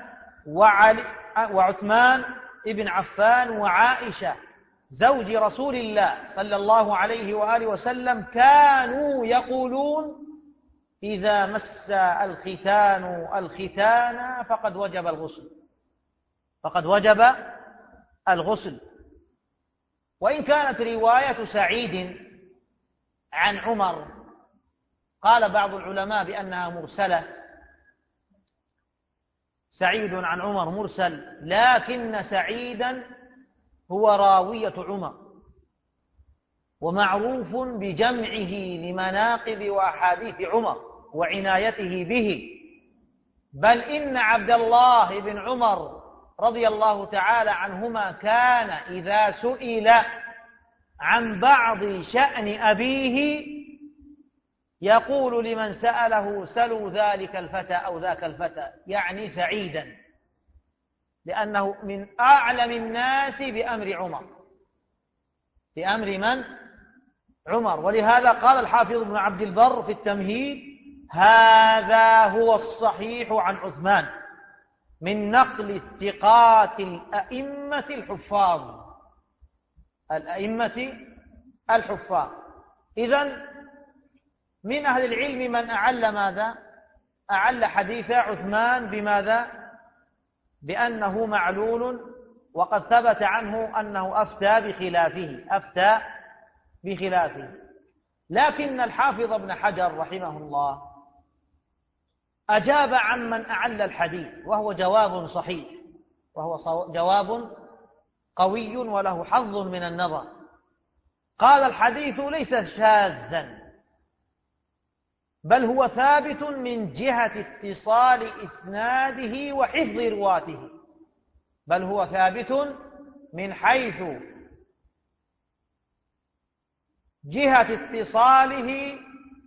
وعثمان بن عفان وعائشة زوج رسول الله صلى الله عليه وآله وسلم كانوا يقولون إذا مس الختان الختان فقد وجب الغسل، فقد وجب الغسل. وإن كانت رواية سعيد عن عمر قال بعض العلماء بأنها مرسلة، سعيد عن عمر مرسل، لكن سعيدا هو راوية عمر ومعروف بجمعه لمناقب وأحاديث عمر وعنايته به، بل إن عبد الله بن عمر رضي الله تعالى عنهما كان إذا سئل عن بعض شأن أبيه يقول لمن سأله سلوا ذلك الفتى أو ذاك الفتى، يعني سعيدا، لأنه من أعلم الناس بأمر عمر، بأمر من؟ عمر. ولهذا قال الحافظ ابن عبد البر في التمهيد هذا هو الصحيح عن عثمان من نقل الثقات الأئمة الحفاظ، الأئمة الحفاظ. إذن من أهل العلم من أعل ماذا؟ أعل حديث عثمان بماذا؟ بأنه معلول، وقد ثبت عنه أنه أفتى بخلافه. لكن الحافظ ابن حجر رحمه الله أجاب عمن أعل الحديث، وهو جواب صحيح، وهو جواب قوي وله حظ من النظر. قال: الحديث ليس شاذا، بل هو ثابت من جهة اتصال إسناده وحفظ رواته، بل هو ثابت من حيث جهة اتصاله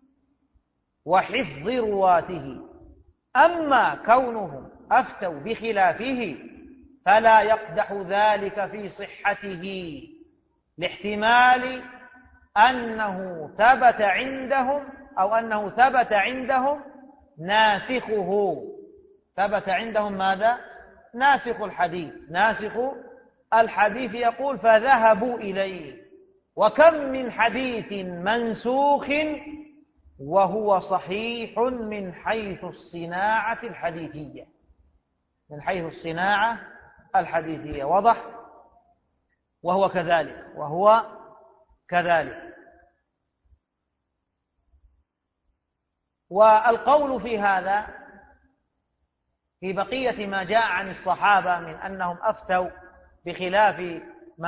وحفظ رواته. أما كونهم أفتوا بخلافه فلا يقدح ذلك في صحته، لاحتمال أنه ثبت عندهم أو أنه ثبت عندهم ناسخه. ثبت عندهم ماذا؟ ناسخ الحديث. ناسخ الحديث يقول: فذهبوا إليه. وكم من حديث منسوخ وهو صحيح من حيث الصناعة الحديثية، من حيث الصناعة الحديثية. وضح؟ وهو كذلك. والقول في هذا في بقية ما جاء عن الصحابة من أنهم أفتوا بخلاف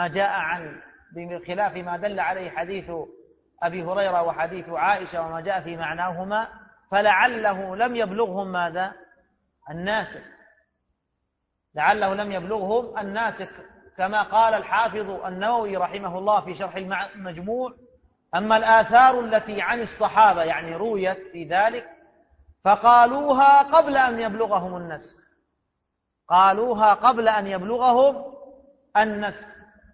ما دل عليه حديث أبي هريرة وحديث عائشة وما جاء في معناهما، فلعله لم يبلغهم ماذا؟ الناسخ. لعله لم يبلغهم الناسخ، كما قال الحافظ النووي رحمه الله في شرح المجموع: أما الآثار التي عن الصحابة يعني رويت في ذلك فقالوها قبل أن يبلغهم النسخ، قالوها قبل أن يبلغهم النسخ.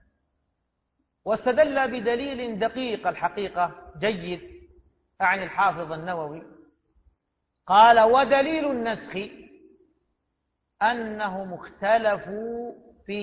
واستدل بدليل دقيق الحقيقة جيد عن الحافظ النووي، قال: ودليل النسخ أنهم اختلفوا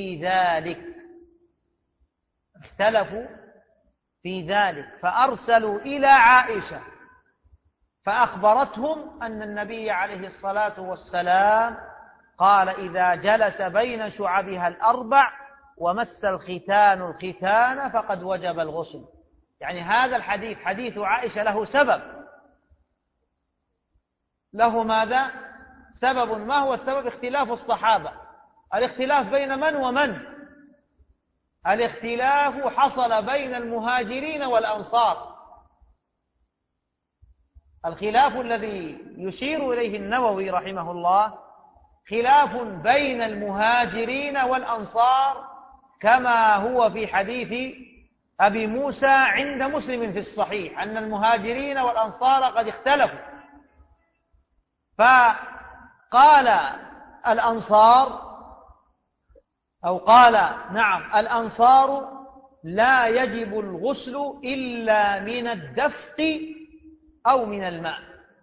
في ذلك فأرسلوا إلى عائشة فأخبرتهم أن النبي عليه الصلاة والسلام قال: إذا جلس بين شعبها الأربع ومس الختان فقد وجب الغسل. يعني هذا الحديث، حديث عائشة، له سبب، له ماذا؟ سبب. ما هو السبب؟ اختلاف الصحابة. الاختلاف بين من ومن؟ الاختلاف حصل بين المهاجرين والأنصار. الخلاف الذي يشير إليه النووي رحمه الله خلاف بين المهاجرين والأنصار، كما هو في حديث أبي موسى عند مسلم في الصحيح أن المهاجرين والأنصار قد اختلفوا، فقال الأنصار الأنصار لا يجب الغسل إلا من الدفق أو من الماء.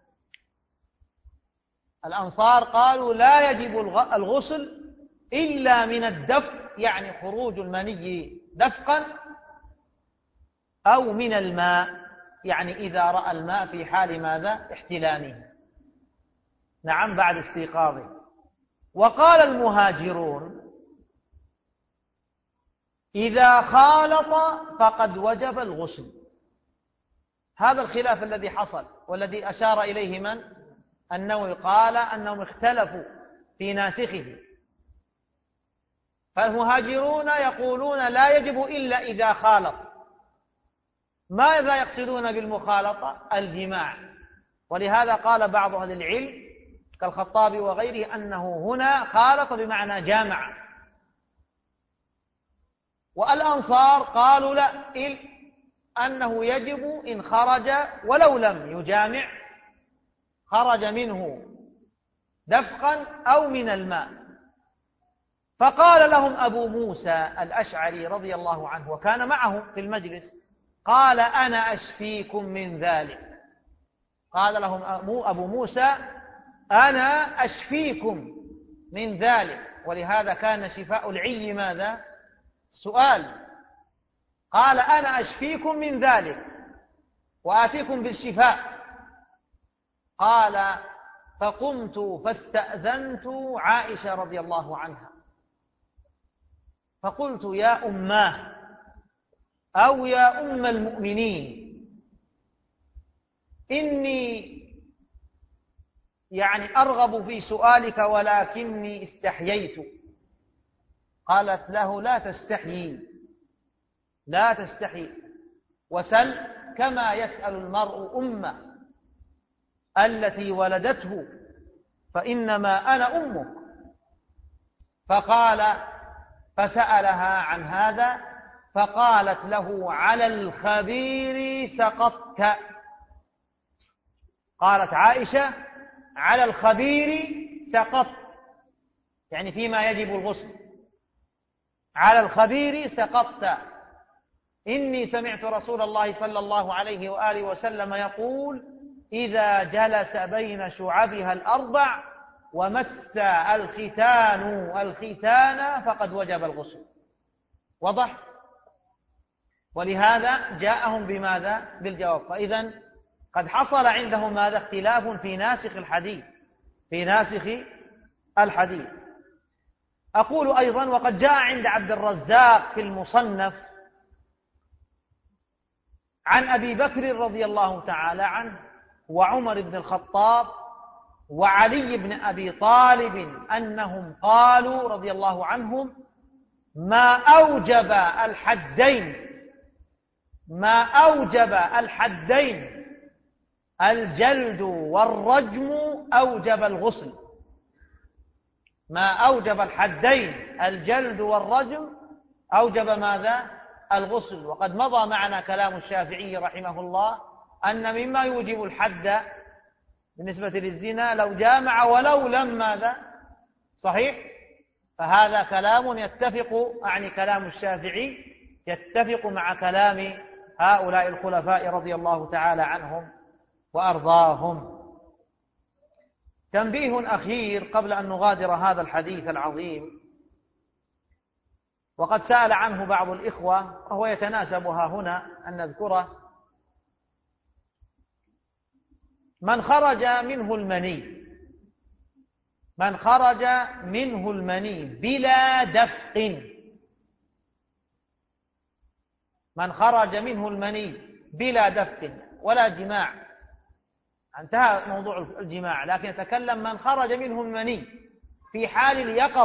الأنصار قالوا لا يجب الغسل إلا من الدفق، يعني خروج المني دفقا، أو من الماء، يعني إذا رأى الماء في حال ماذا؟ احتلامه، نعم، بعد استيقاظه. وقال المهاجرون: إذا خالط فقد وجب الغسل. هذا الخلاف الذي حصل والذي أشار إليه من؟ النووي. قال أنهم اختلفوا في ناسخه، فالمهاجرون يقولون لا يجب إلا إذا خالط. ماذا يقصدون بالمخالطة؟ الجماع. ولهذا قال بعض أهل العلم كالخطابي وغيره أنه هنا خالط بمعنى جامع. والأنصار قالوا لا، أنه يجب إن خرج ولو لم يجامع، خرج منه دفقا أو من الماء. فقال لهم أبو موسى الأشعري رضي الله عنه، وكان معهم في المجلس، قال: أنا أشفيكم من ذلك. قال لهم أبو موسى: أنا أشفيكم من ذلك. ولهذا كان شفاء العي ماذا؟ سؤال. قال أنا أشفيكم من ذلك وآتيكم بالشفاء. قال فقمت فاستأذنت عائشة رضي الله عنها فقلت يا أماه أو يا أم المؤمنين إني أرغب في سؤالك ولكني استحييت. قالت له لا تستحيي وسل كما يسأل المرء أمه التي ولدته فإنما أنا أمك. فسألها عن هذا فقالت له على الخبير سقطت. قالت عائشة على الخبير سقطت، يعني فيما يجب الغسل. على الخبير سقطت. إني سمعت رسول الله صلى الله عليه وآله وسلم يقول إذا جلس بين شعبها الأربع ومس الختان فقد وجب الغسل. وضح؟ ولهذا جاءهم بماذا؟ بالجواب. فإذن قد حصل عندهم ماذا؟ اختلاف في ناسخ الحديث. أقول أيضا وقد جاء عند عبد الرزاق في المصنف عن أبي بكر رضي الله تعالى عنه وعمر بن الخطاب وعلي بن أبي طالب أنهم قالوا رضي الله عنهم ما أوجب الحدين الجلد والرجم أوجب الغسل. ما أوجب الحدين الجلد والرجم أوجب ماذا؟ الغسل. وقد مضى معنا كلام الشافعي رحمه الله أن مما يوجب الحد بالنسبة للزنا لو جامع ولو لم ماذا؟ صحيح؟ فهذا كلام يتفق، كلام الشافعي يتفق مع كلام هؤلاء الخلفاء رضي الله تعالى عنهم وأرضاهم. تنبيه أخير قبل أن نغادر هذا الحديث العظيم، وقد سأل عنه بعض الإخوة وهو يتناسبها هنا أن نذكره. من خرج منه المني بلا دفق، من خرج منه المني بلا دفق ولا جماع، انتهى موضوع الجماع، لكن يتكلم من خرج منه المني في حال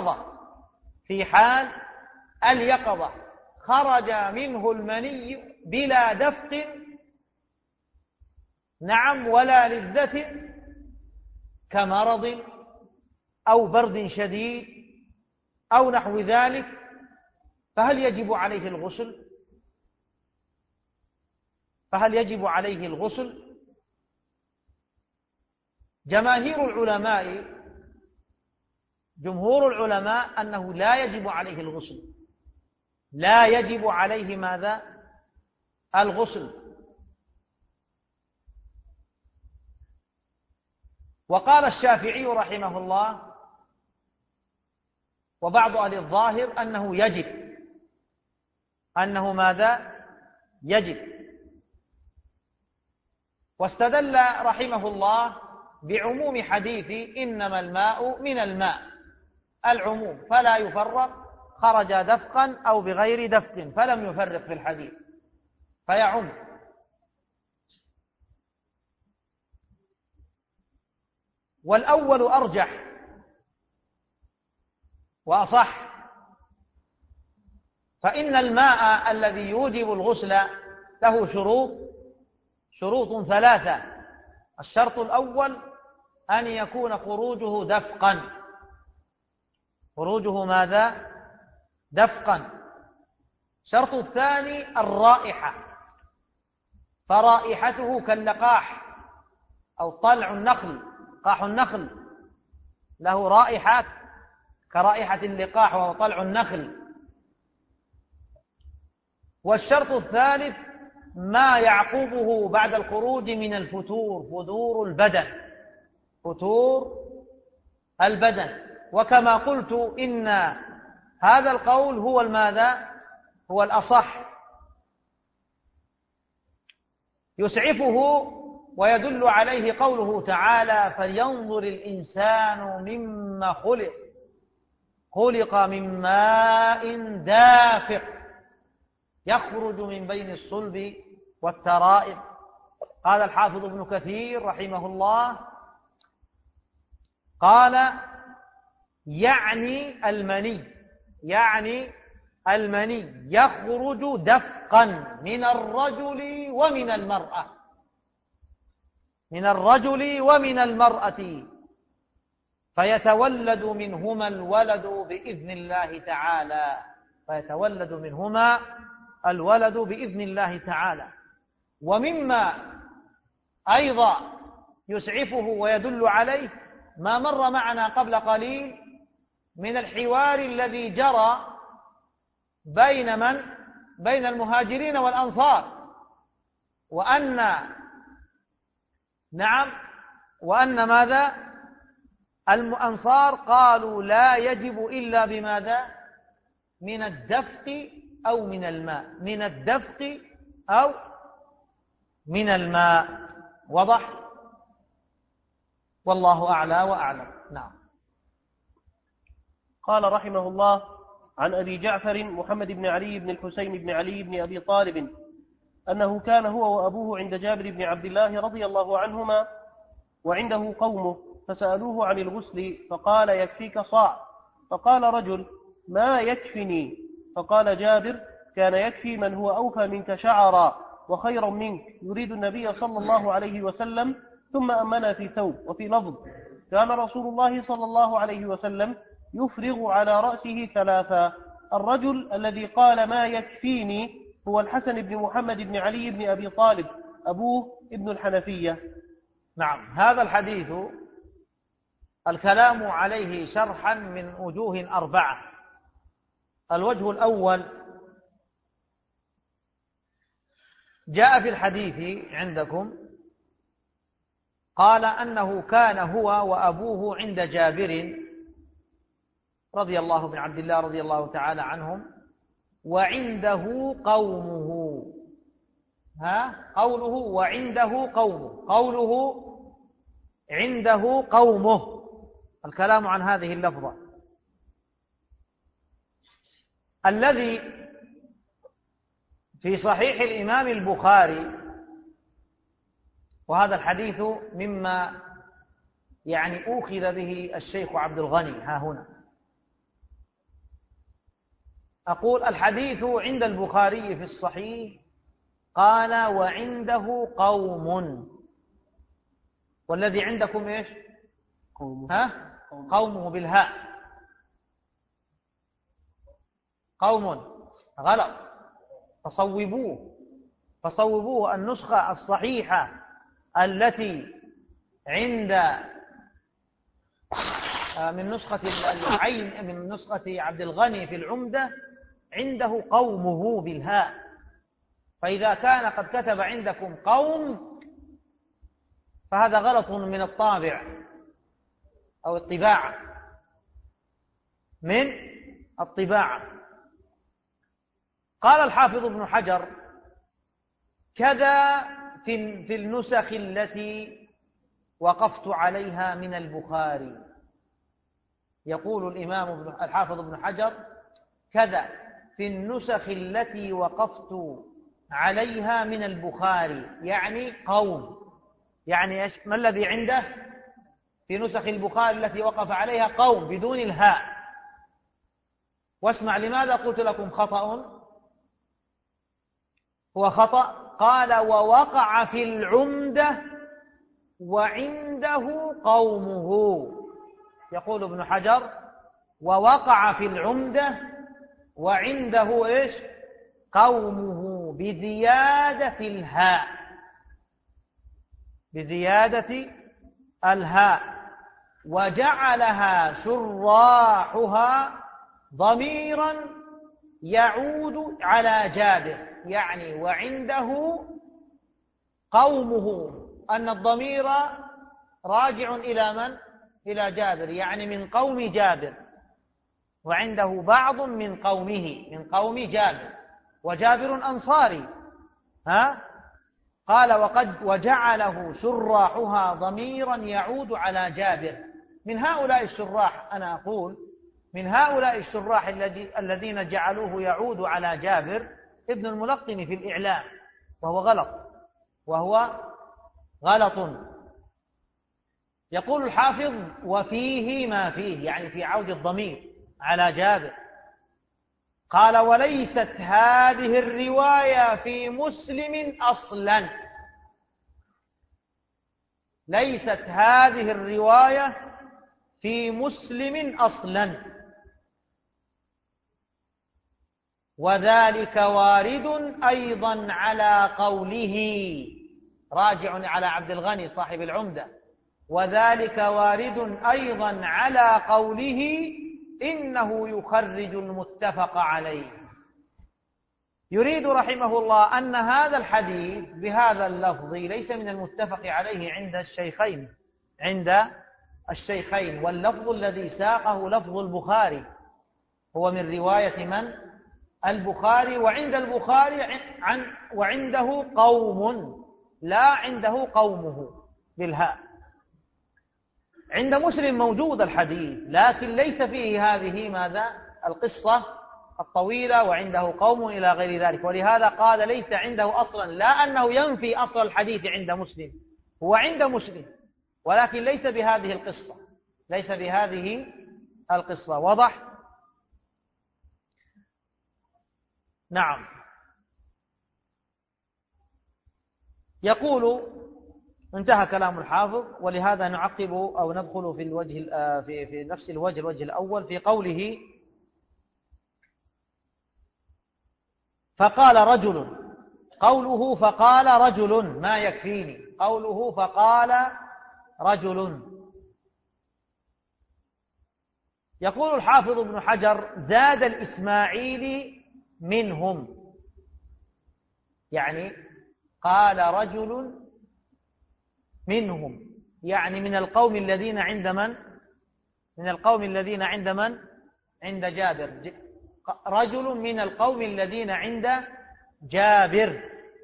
اليقظة خرج منه المني بلا دفق ولا لذة كمرض أو برد شديد أو نحو ذلك، فهل يجب عليه الغسل؟ جمهور العلماء أنه لا يجب عليه الغسل، لا يجب عليه ماذا؟ الغسل. وقال الشافعي رحمه الله وبعض أهل الظاهر أنه ماذا؟ يجب. واستدل رحمه الله بعموم حديث إنما الماء من الماء، العموم فلا يفرق خرج دفقا أو بغير دفق، فلم يفرق في الحديث فيعم. والأول أرجح وأصح، فإن الماء الذي يوجب الغسل له شروط ثلاثة. الشرط الأول أن يكون خروجه دفقا، خروجه ماذا؟ دفقا. الشرط الثاني الرائحة، فرائحته كاللقاح أو طلع النخل، قاح النخل له رائحة كرائحة اللقاح وهو طلع النخل. والشرط الثالث ما يعقبه بعد الخروج من الفتور، فتور البدن. وكما قلت إن هذا القول هو الماذا؟ هو الأصح، يسعفه ويدل عليه قوله تعالى: فلينظر الإنسان مما خلق، خلق من ماء دافق يخرج من بين الصلب والترائب. قال الحافظ ابن كثير رحمه الله، قال: يعني المني يخرج دفقا من الرجل ومن المرأة فيتولد منهما الولد بإذن الله تعالى. ومما أيضا يسعفه ويدل عليه ما مر معنا قبل قليل من الحوار الذي جرى بين المهاجرين والأنصار، وأن ماذا؟ الأنصار قالوا لا يجب إلا بماذا؟ من الدفق أو من الماء. وضح؟ والله أعلى وأعلم. نعم. قال رحمه الله: عن أبي جعفر محمد بن علي بن الحسين بن علي بن أبي طالب أنه كان هو وأبوه عند جابر بن عبد الله رضي الله عنهما وعنده قومه، فسألوه عن الغسل فقال: يكفيك صاع. فقال رجل: ما يكفني؟ فقال جابر: كان يكفي من هو أوفى منك شعرا وخيرا منك، يريد النبي صلى الله عليه وسلم، ثم أمنا في ثوب. وفي لفظ: كان رسول الله صلى الله عليه وسلم يفرغ على رأسه 3. الرجل الذي قال ما يكفيني هو الحسن بن محمد بن علي بن أبي طالب، أبوه ابن الحنفية. نعم. هذا الحديث الكلام عليه شرحا من وجوه 4. الوجه الأول: جاء في الحديث عندكم قال أنه كان هو وأبوه عند جابر رضي الله بن عبد الله رضي الله تعالى عنهم وعنده قومه. قوله وعنده قومه، قوله عنده قومه، الكلام عن هذه اللفظة. الذي في صحيح الإمام البخاري، وهذا الحديث مما أخذ به الشيخ عبد الغني ها هنا، أقول الحديث عند البخاري في الصحيح قال وعنده قوم، والذي عندكم إيش؟ قومه بالهاء، قوم غلط، فصوبوه النسخة الصحيحة التي عند من نسخة العين من نسخة عبد الغني في العمدة عنده قومه بالهاء. فإذا كان قد كتب عندكم قوم فهذا غلط من الطابع أو الطباعة، من الطباعة. قال الحافظ ابن حجر: كذا في النسخ التي وقفت عليها من البخاري. يقول الإمام الحافظ ابن حجر: كذا في النسخ التي وقفت عليها من البخاري، يعني قوم، يعني ما الذي عنده في نسخ البخاري التي وقف عليها؟ قوم بدون الهاء. واسمع لماذا قلت لكم خطأ، هو خطأ. قال ووقع في العمدة وعنده قومه. يقول ابن حجر: ووقع في العمدة وعنده إيش؟ قومه، بزيادة الهاء، بزيادة الهاء، وجعلها شراحها ضميرا يعود على جابر، يعني وعنده قومه، أن الضمير راجع إلى من؟ إلى جابر، يعني من قوم جابر، وعنده بعض من قومه، من قوم جابر، وجابر أنصاري. قال وجعله شراحها ضميرا يعود على جابر. من هؤلاء الشراح، أنا أقول من هؤلاء الشراح الذين جعلوه يعود على جابر ابن الملقن في الإعلام، وهو غلط. يقول الحافظ وفيه ما فيه، يعني في عود الضمير على جابر. قال وليست هذه الرواية في مسلم أصلا، ليست هذه الرواية في مسلم أصلا، وذلك وارد أيضا على قوله، راجع على عبد الغني صاحب العمدة، وذلك وارد أيضا على قوله إنه يخرج المتفق عليه. يريد رحمه الله أن هذا الحديث بهذا اللفظ ليس من المتفق عليه عند الشيخين، واللفظ الذي ساقه لفظ البخاري، هو من رواية من؟ البخاري، وعند البخاري وعنده قوم، لا عنده قومه بالهاء. عند مسلم موجود الحديث، لكن ليس فيه هذه القصة الطويلة وعنده قوم إلى غير ذلك، ولهذا قال ليس عنده أصلا، لا أنه ينفي أصل الحديث عند مسلم، هو عند مسلم ولكن ليس بهذه القصة، ليس بهذه القصة. واضح؟ نعم. يقول انتهى كلام الحافظ، ولهذا نعقب أو ندخل في الوجه في نفس الوجه الأول في قوله فقال رجل. قوله فقال رجل ما يكفيني، قوله فقال رجل. يقول الحافظ ابن حجر زاد الإسماعيلي منهم، يعني قال رجل منهم، يعني من القوم الذين عند من؟ من القوم الذين عند من؟ عند جابر. رجل من القوم الذين عند جابر.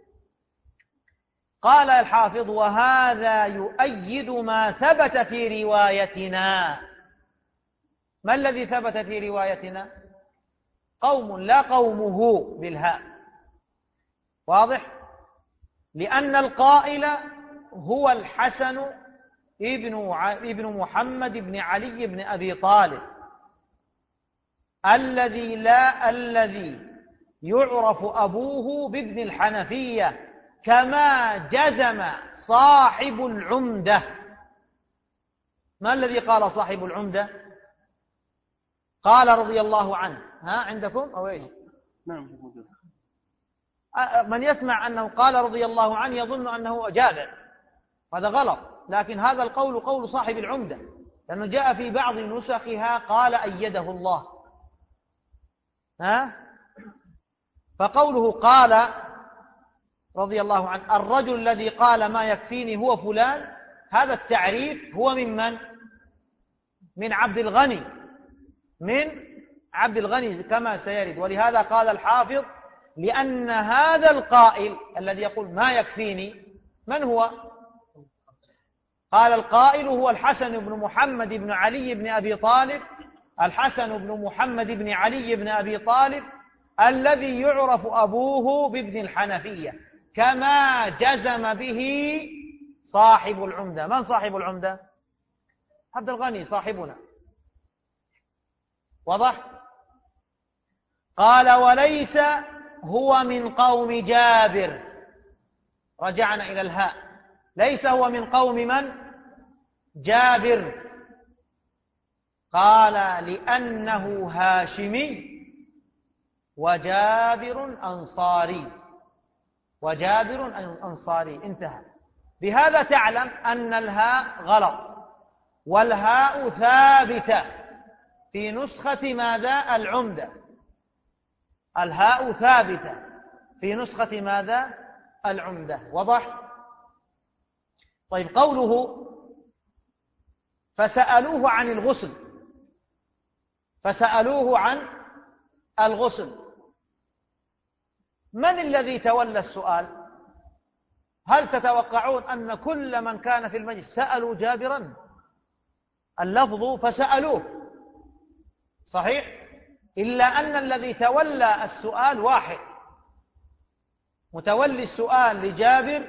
قال الحافظ وهذا يؤيد ما ثبت في روايتنا. ما الذي ثبت في روايتنا؟ قوم، لا قومه بالهاء. واضح؟ لأن القائل هو الحسن ابن محمد بن علي بن أبي طالب، الذي يعرف أبوه بابن الحنفية، كما جزم صاحب العمدة. ما الذي قال صاحب العمدة؟ قال رضي الله عنه. عندكم أو إيش؟ نعم. من يسمع أنه قال رضي الله عنه يظن أنه جابر، هذا غلط، لكن هذا القول قول صاحب العمدة، لأنه جاء في بعض نسخها قال أيده الله. فقوله قال رضي الله عنه الرجل الذي قال ما يكفيني هو فلان، هذا التعريف هو من عبد الغني، كما سيرد. ولهذا قال الحافظ لأن هذا القائل الذي يقول ما يكفيني من هو؟ قال القائل هو الحسن بن محمد بن علي بن أبي طالب، الحسن بن محمد بن علي بن أبي طالب الذي يعرف أبوه بابن الحنفية، كما جزم به صاحب العمدة. من صاحب العمدة؟ عبد الغني صاحبنا. واضح؟ قال وليس هو من قوم جابر، رجعنا إلى الهاء، ليس هو من قوم من؟ جابر. قال لأنه هاشمي وجابر أنصاري. انتهى. بهذا تعلم أن الهاء غلط، والهاء ثابتة في نسخة ماذا؟ العمدة. الهاء ثابتة في نسخة ماذا؟ العمدة. وضح؟ طيب، قوله فسألوه عن الغسل، من الذي تولى السؤال؟ هل تتوقعون أن كل من كان في المجلس سألوا جابرا؟ اللفظ فسألوه صحيح، إلا أن الذي تولى السؤال واحد، متولي السؤال لجابر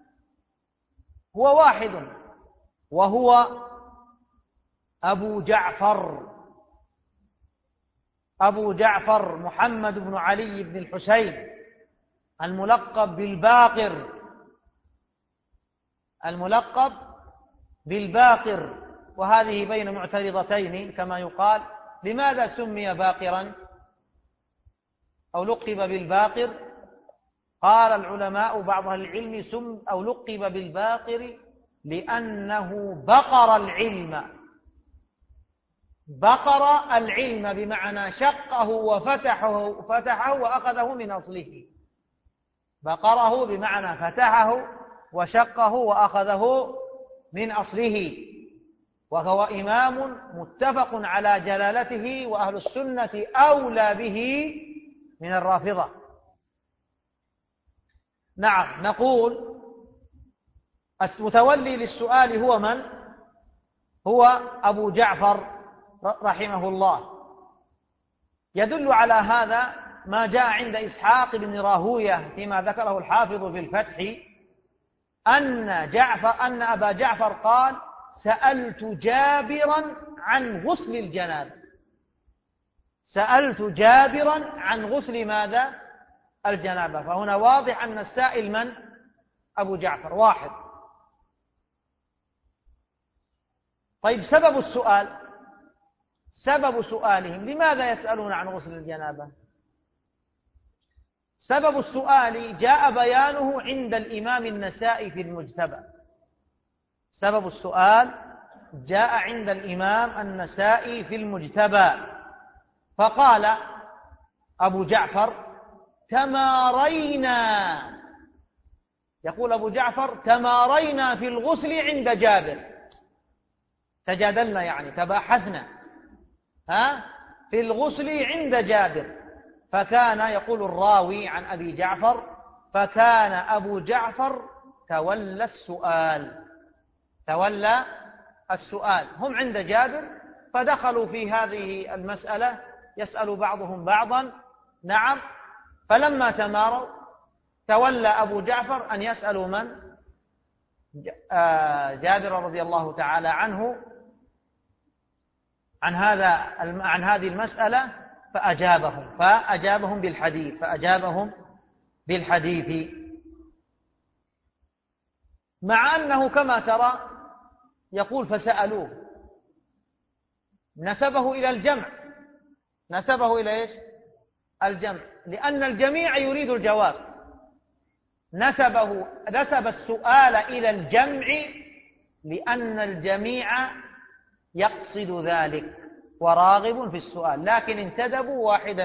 هو واحد، وهو أبو جعفر محمد بن علي بن الحسين الملقب بالباقر، وهذه بين معترضتين كما يقال. لماذا سمي باقرا أو لقب بالباقر؟ قال العلماء بعض أهل العلم أو لقب بالباقر لأنه بقر العلم بمعنى شقه وفتحه وأخذه من أصله. بقره بمعنى فتحه وشقه وأخذه من أصله، وهو إمام متفق على جلالته، وأهل السنة أولى به من الرافضة. نعم، نقول المتولي للسؤال هو من؟ هو أبو جعفر رحمه الله. يدل على هذا ما جاء عند إسحاق بن راهوية فيما ذكره الحافظ في الفتح أن أبا جعفر قال: سألت جابرا عن غسل الجنابة. سألت جابرا عن غسل ماذا؟ الجنابة. فهنا واضح أن السائل من؟ أبو جعفر واحد. طيب، سبب سؤالهم لماذا يسألون عن غسل الجنابة؟ سبب السؤال جاء بيانه عند الإمام النسائي في المجتبى. سبب السؤال جاء عند الإمام النسائي في المجتبى، فقال أبو جعفر: يقول أبو جعفر: تمارينا في الغسل عند جابر. تجادلنا يعني تباحثنا في الغسل عند جابر. فكان يقول الراوي عن أبي جعفر: فكان أبو جعفر تولى السؤال. هم عند جابر فدخلوا في هذه المسألة يسأل بعضهم بعضا. نعم، فلما تماروا تولى أبو جعفر أن يسألوا من؟ جابر رضي الله تعالى عنه عن هذه المسألة، فأجابهم بالحديث. مع أنه كما ترى يقول فسألوه، نسبه إلى الجمع. نسبه إلى إيش؟ الجمع، لأن الجميع يريد الجواب. نسب السؤال إلى الجمع لأن الجميع يقصد ذلك وراغب في السؤال، لكن انتدبوا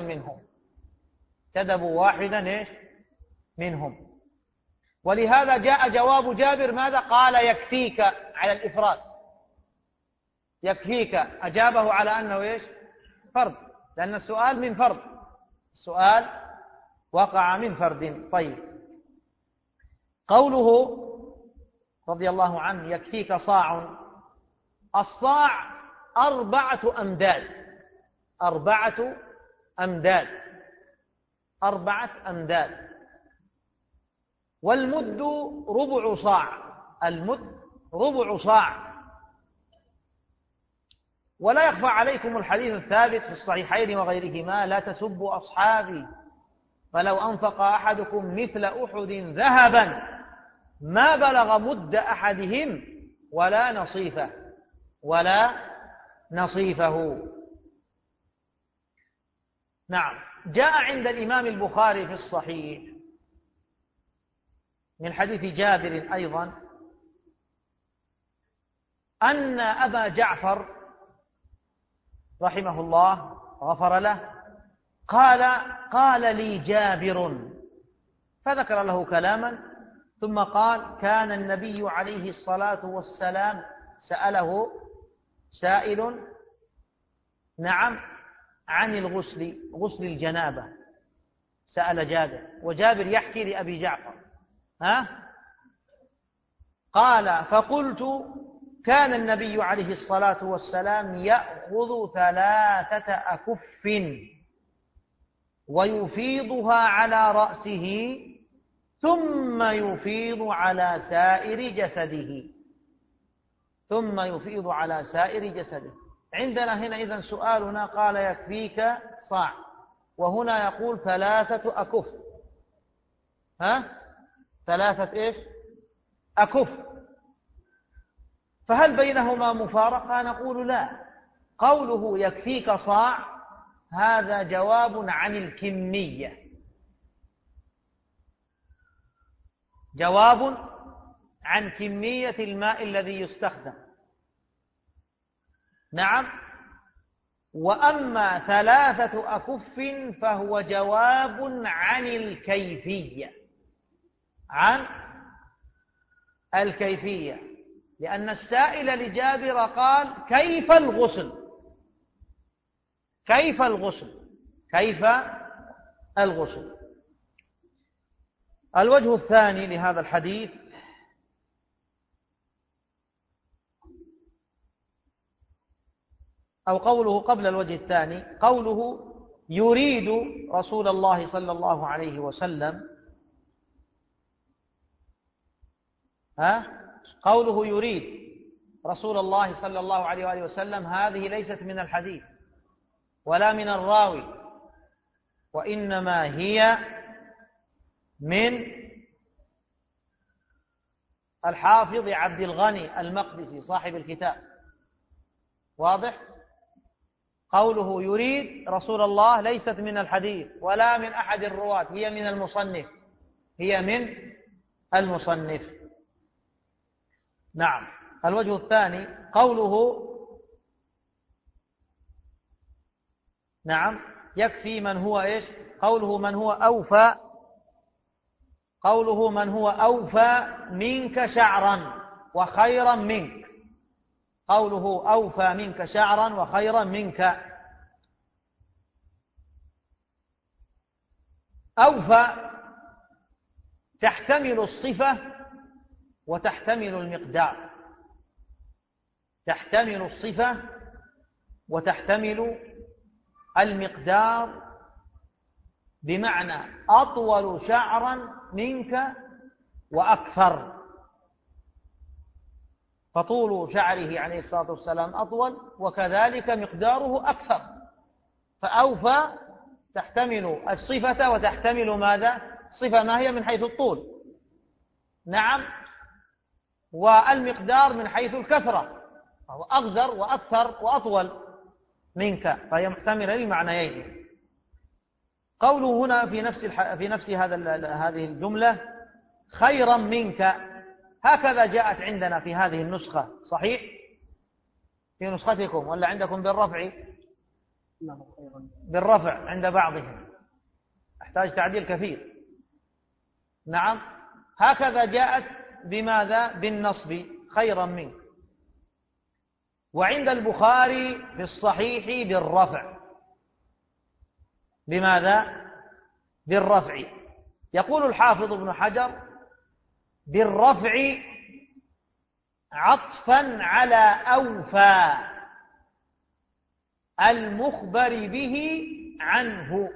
واحدا منهم. ولهذا جاء جواب جابر ماذا؟ قال: يكفيك، على الإفراد. يكفيك، أجابه على أنه فرض، لأن السؤال من فرض، السؤال وقع من فرد. طيب، قوله رضي الله عنه: يكفيك صاع. الصاع 4 أمداد. والمد ربع صاع. ولا يخفى عليكم الحديث الثابت في الصحيحين وغيرهما: لا تسبوا أصحابي، فلو أنفق أحدكم مثل أحد ذهبا ما بلغ مد أحدهم ولا نصيفه. نعم، جاء عند الإمام البخاري في الصحيح من حديث جابر أيضا أن أبا جعفر رحمه الله غفر له قال لي جابر، فذكر له كلاما، ثم قال: كان النبي عليه الصلاة والسلام سأله سائل نعم عن غسل الجنابة، سأل جابر، وجابر يحكي لأبي جعفر قال فقلت كان النبي عليه الصلاة والسلام يأخذ 3 أكف ويفيضها على رأسه ثم يفيض على سائر جسده. عندنا هنا إذن سؤالنا قال يكفيك صاع، وهنا يقول 3 أكف. 3 إيش؟ أكف. فهل بينهما مفارقة؟ نقول لا. قوله يكفيك صاع هذا جواب عن الكمية، جواب عن كمية الماء الذي يستخدم. نعم. وأما 3 أكف فهو جواب عن الكيفية، عن الكيفية، لأن السائل لجابر قال كيف الغسل، كيف الغسل. الوجه الثاني لهذا الحديث أو قوله قبل الوجه الثاني، قوله يريد رسول الله صلى الله عليه وسلم، قوله يريد رسول الله صلى الله عليه وآله وسلم هذه ليست من الحديث ولا من الراوي، وإنما هي من الحافظ عبد الغني المقدسي صاحب الكتاب. واضح؟ قوله يريد رسول الله ليست من الحديث ولا من أحد الرواة، هي من المصنف، هي من المصنف. نعم. الوجه الثاني قوله نعم يكفي من هو إيش؟ قوله من هو أوفى، قوله من هو أوفى منك شعرا وخيرا منك، قوله أوفى منك شعرا وخيرا منك. أوفى تحتمل الصفة وتحتمل المقدار، تحتمل الصفة وتحتمل المقدار، بمعنى أطول شعرا منك وأكثر، فطول شعره عليه الصلاة والسلام أطول وكذلك مقداره أكثر. فأوفى تحتمل الصفة وتحتمل ماذا؟ صفة ما هي من حيث الطول، نعم، والمقدار من حيث الكثرة، فهو أغزر وأكثر وأطول منك، فهي محتملة للمعنيين. قوله هنا في نفس هذه الجملة خيرا منك، هكذا جاءت عندنا في هذه النسخة، صحيح؟ في نسختكم ولا عندكم بالرفع؟ بالرفع عند بعضهم، أحتاج تعديل كثير. نعم، هكذا جاءت بماذا؟ بالنصب، خيرا منك. وعند البخاري في الصحيح بالرفع. بماذا؟ بالرفع. يقول الحافظ ابن حجر بالرفع عطفا على أوفى المخبر به عنه،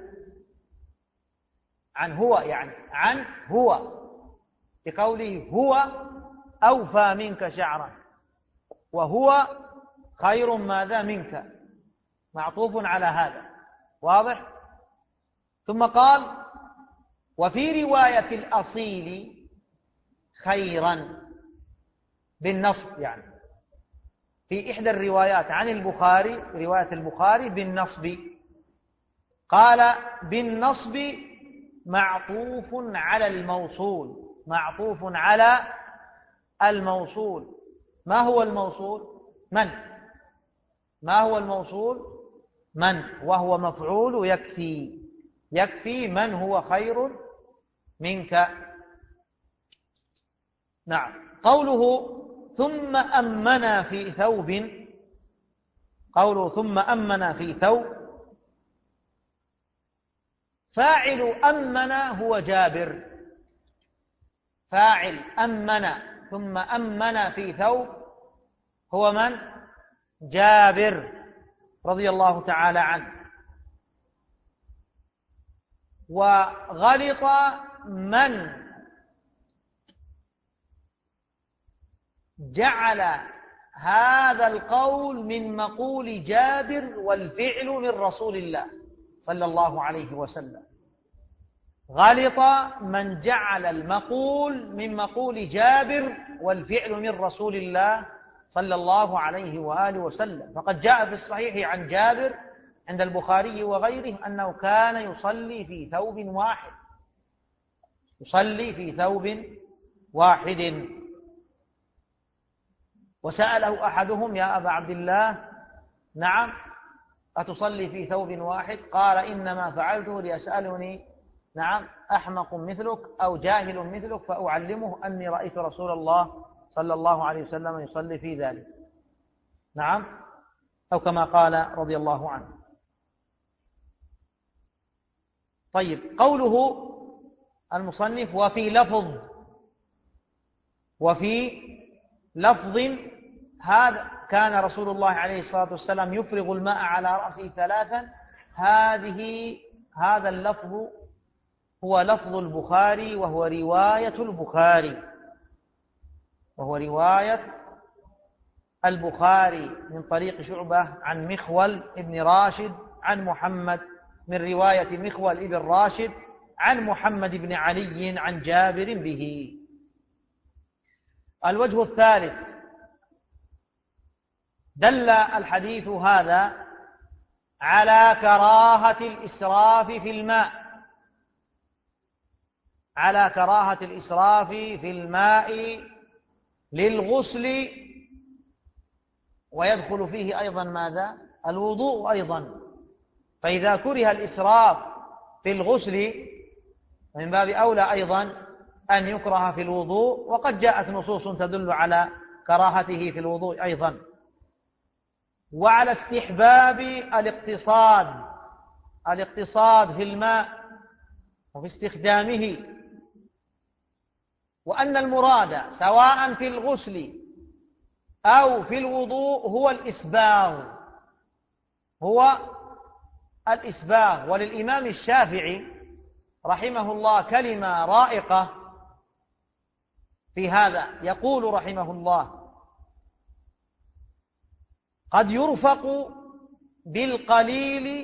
عن هو، يعني عن هو، بقوله هو أوفى منك شعرا وهو خير ماذا منك، معطوف على هذا. واضح؟ ثم قال وفي رواية الأصيل خيرا بالنصب، يعني في إحدى الروايات عن البخاري، رواية البخاري بالنصب، قال بالنصب معطوف على الموصول، معطوف على الموصول. ما هو الموصول؟ من. ما هو الموصول؟ من، وهو مفعول يكفي، يكفي من هو خير منك. نعم. قوله ثم أمنا في ثوب، قوله ثم أمنا في ثوب، فاعل أمنا هو جابر، فاعل أمنا ثم أمن في ثوب هو من؟ جابر رضي الله تعالى عنه. وغلط من جعل هذا القول من مقول جابر والفعل من رسول الله صلى الله عليه وسلم. غلط من جعل المقول من مقول جابر والفعل من رسول الله صلى الله عليه وآله وسلم. فقد جاء في الصحيح عن جابر عند البخاري وغيره أنه كان يصلي في ثوب واحد، يصلي في ثوب واحد. وسأله أحدهم: يا أبا عبد الله، نعم، أتصلي في ثوب واحد؟ قال: إنما فعلته ليسألني، نعم، أحمق مثلك أو جاهل مثلك فأعلمه أني رأيت رسول الله صلى الله عليه وسلم يصلي في ذلك، نعم، أو كما قال رضي الله عنه. طيب، قوله المصنف: وفي لفظ هذا كان رسول الله عليه الصلاة والسلام يفرغ الماء على رأسه ثلاثا. هذا اللفظ هو لفظ البخاري، وهو رواية البخاري من طريق شعبة عن مخول ابن راشد عن محمد، من رواية مخول ابن راشد عن محمد بن علي عن جابر به. الوجه الثالث: دل الحديث هذا على كراهة الإسراف في الماء للغسل، ويدخل فيه أيضا ماذا؟ الوضوء أيضا. فإذا كره الإسراف في الغسل من باب أولى أيضا أن يكره في الوضوء، وقد جاءت نصوص تدل على كراهته في الوضوء أيضا. وعلى استحباب الاقتصاد في الماء وفي استخدامه، وأن المراد سواء في الغسل أو في الوضوء هو الإسباغ. وللإمام الشافعي رحمه الله كلمة رائقة في هذا، يقول رحمه الله: قد يرفق بالقليل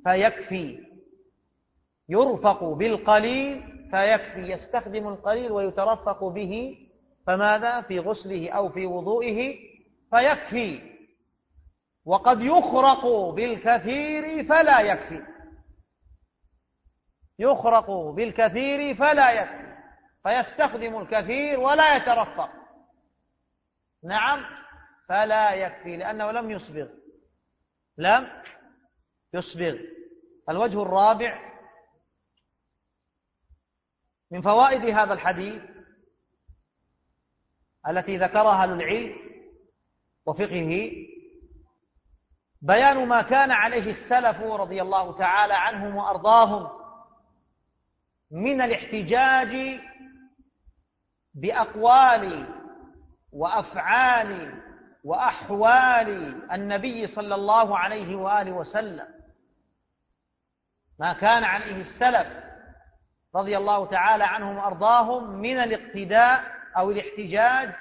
فيكفي، يستخدم القليل ويترفق به، فماذا؟ في غسله أو في وضوئه فيكفي. وقد يخرق بالكثير فلا يكفي، فيستخدم الكثير ولا يترفق، نعم، فلا يكفي، لأنه لم يصبغ. الوجه الرابع من فوائد هذا الحديث التي ذكرها أهل العلم وفقهه بيان ما كان عليه السلف رضي الله تعالى عنهم وأرضاهم من الاحتجاج بأقوال وأفعال وأحوال النبي صلى الله عليه وآله وسلم. ما كان عليه السلف رضي الله تعالى عنهم وأرضاهم من الاقتداء أو الاحتجاج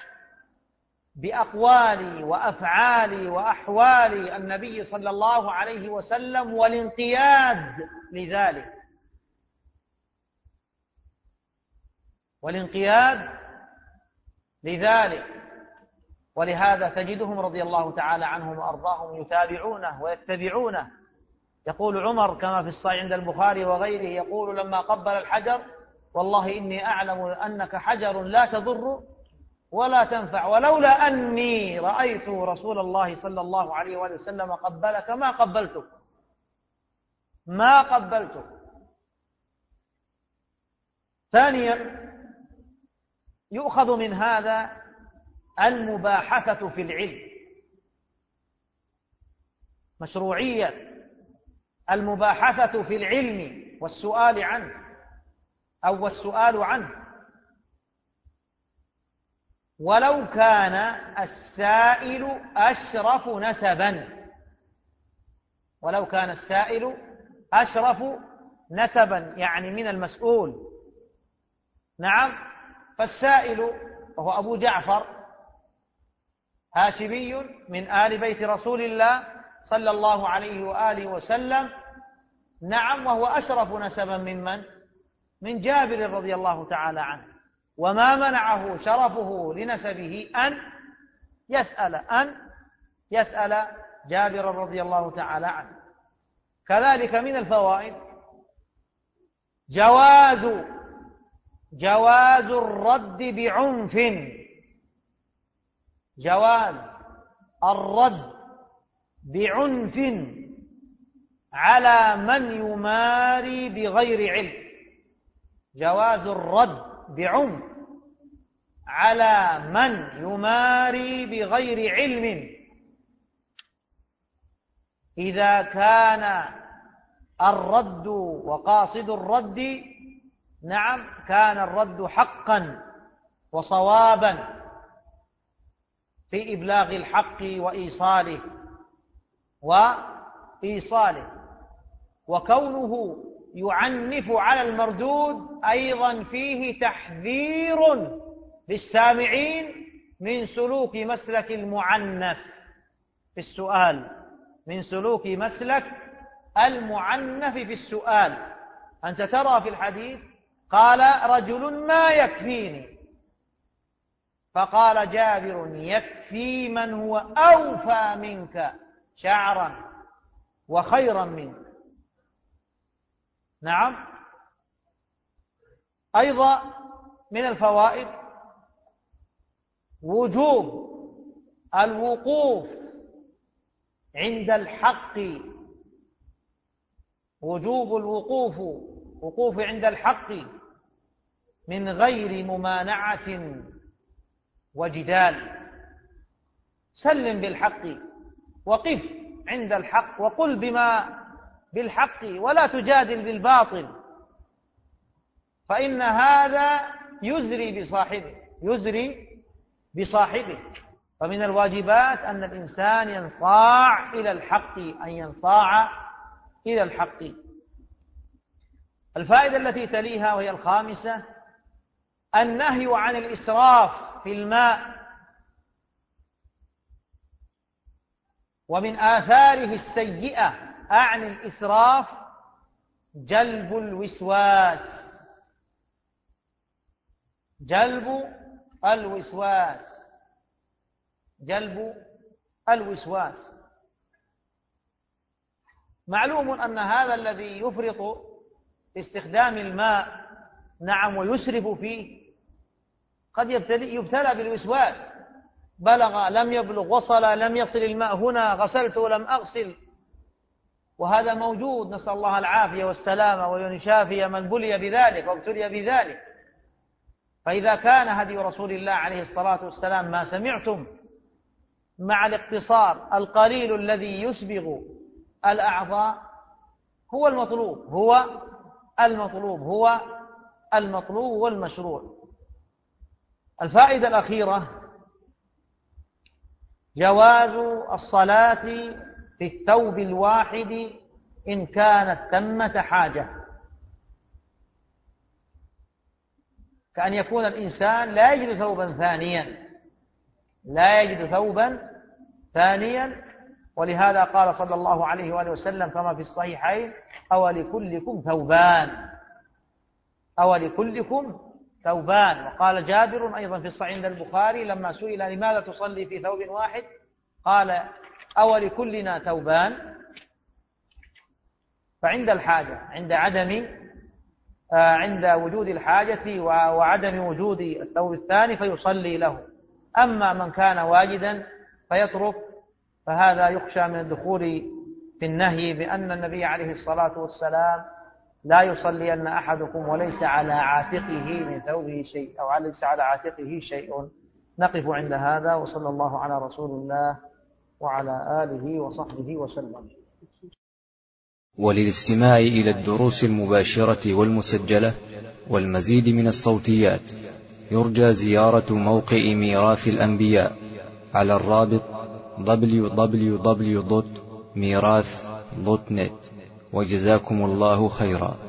بأقوال وأفعال وأحوال النبي صلى الله عليه وسلم والانقياد لذلك. ولهذا تجدهم رضي الله تعالى عنهم وأرضاهم يتابعونه ويتبعونه. يقول عمر كما في الصحيح عند البخاري وغيره، يقول لما قبل الحجر: والله إني أعلم أنك حجر لا تضر ولا تنفع، ولولا أني رأيت رسول الله صلى الله عليه وآله وسلم قبلك ما قبلتك. ثانيا، يؤخذ من هذا المباحثة في العلم، مشروعية المباحثة في العلم والسؤال عنه. ولو كان السائل أشرف نسبا، ولو كان السائل أشرف نسبا يعني من المسؤول. نعم، فالسائل وهو أبو جعفر هاشمي من آل بيت رسول الله صلى الله عليه وآله وسلم. نعم، وهو أشرف نسبا ممن؟ من جابر رضي الله تعالى عنه، وما منعه شرفه لنسبه أن يسأل جابر رضي الله تعالى عنه. كذلك من الفوائد جواز الرد بعنف، جواز الرد بعنف على من يماري بغير علم، جواز الرد بعنف على من يماري بغير علم إذا كان الرد وقاصد الرد، نعم، كان الرد حقا وصوابا في إبلاغ الحق وإيصاله، وكونه يعنف على المردود أيضا فيه تحذير للسامعين من سلوك مسلك المعنف في السؤال، من سلوك مسلك المعنف في السؤال. أنت ترى في الحديث قال رجل ما يكفيني، فقال جابر يكفي من هو أوفى منك شعرا وخيرا منك. نعم. أيضا من الفوائد وجوب الوقوف عند الحق، وجوب الوقوف عند الحق من غير ممانعة وجدال. سلم بالحق، وقف عند الحق، وقل بما بالحق، ولا تجادل بالباطل، فإن هذا يزري بصاحبه. فمن الواجبات أن الإنسان ينصاع إلى الحق، أن ينصاع إلى الحق. الفائدة التي تليها وهي الخامسة النهي عن الإسراف في الماء، ومن آثاره السيئة عن الإسراف جلب الوسواس. معلوم أن هذا الذي يفرط في استخدام الماء، نعم، ويسرف فيه قد يبتلى بالوسواس، بلغ لم يبلغ، وصل لم يصل الماء هنا، غسلت ولم أغسل، وهذا موجود، نسأل الله العافية والسلامة، ويشافي من بلي بذلك وابتلي بذلك. فإذا كان هدي رسول الله عليه الصلاة والسلام ما سمعتم مع الاقتصار القليل الذي يسبغ الأعضاء هو المطلوب والمشروع. الفائدة الأخيرة جواز الصلاة في الثوب الواحد إن كانت ثمة حاجة، كأن يكون الإنسان لا يجد ثوبا ثانيا، ولهذا قال صلى الله عليه وآله وسلم كما في الصحيحين أولكلكم ثوبان. وقال جابر أيضا في الصحيح عند البخاري لما سئل لماذا تصلي في ثوب واحد قال أولكلنا ثوبان. فعند الحاجة، عند وجود الحاجة وعدم وجود الثوب الثاني فيصلي له. أما من كان واجدا فيترك، فهذا يخشى من الدخول في النهي بأن النبي عليه الصلاة والسلام لا يصلي أن أحدكم وليس على عاتقه من ثوبه شيء، أو ليس على عاتقه شيء. نقف عند هذا، وصلى الله على رسول الله وعلى آله وصحبه وسلم. وللاستماع إلى الدروس المباشرة والمسجلة والمزيد من الصوتيات يرجى زيارة موقع ميراث الأنبياء على الرابط www.mirath.net. وجزاكم الله خيرا.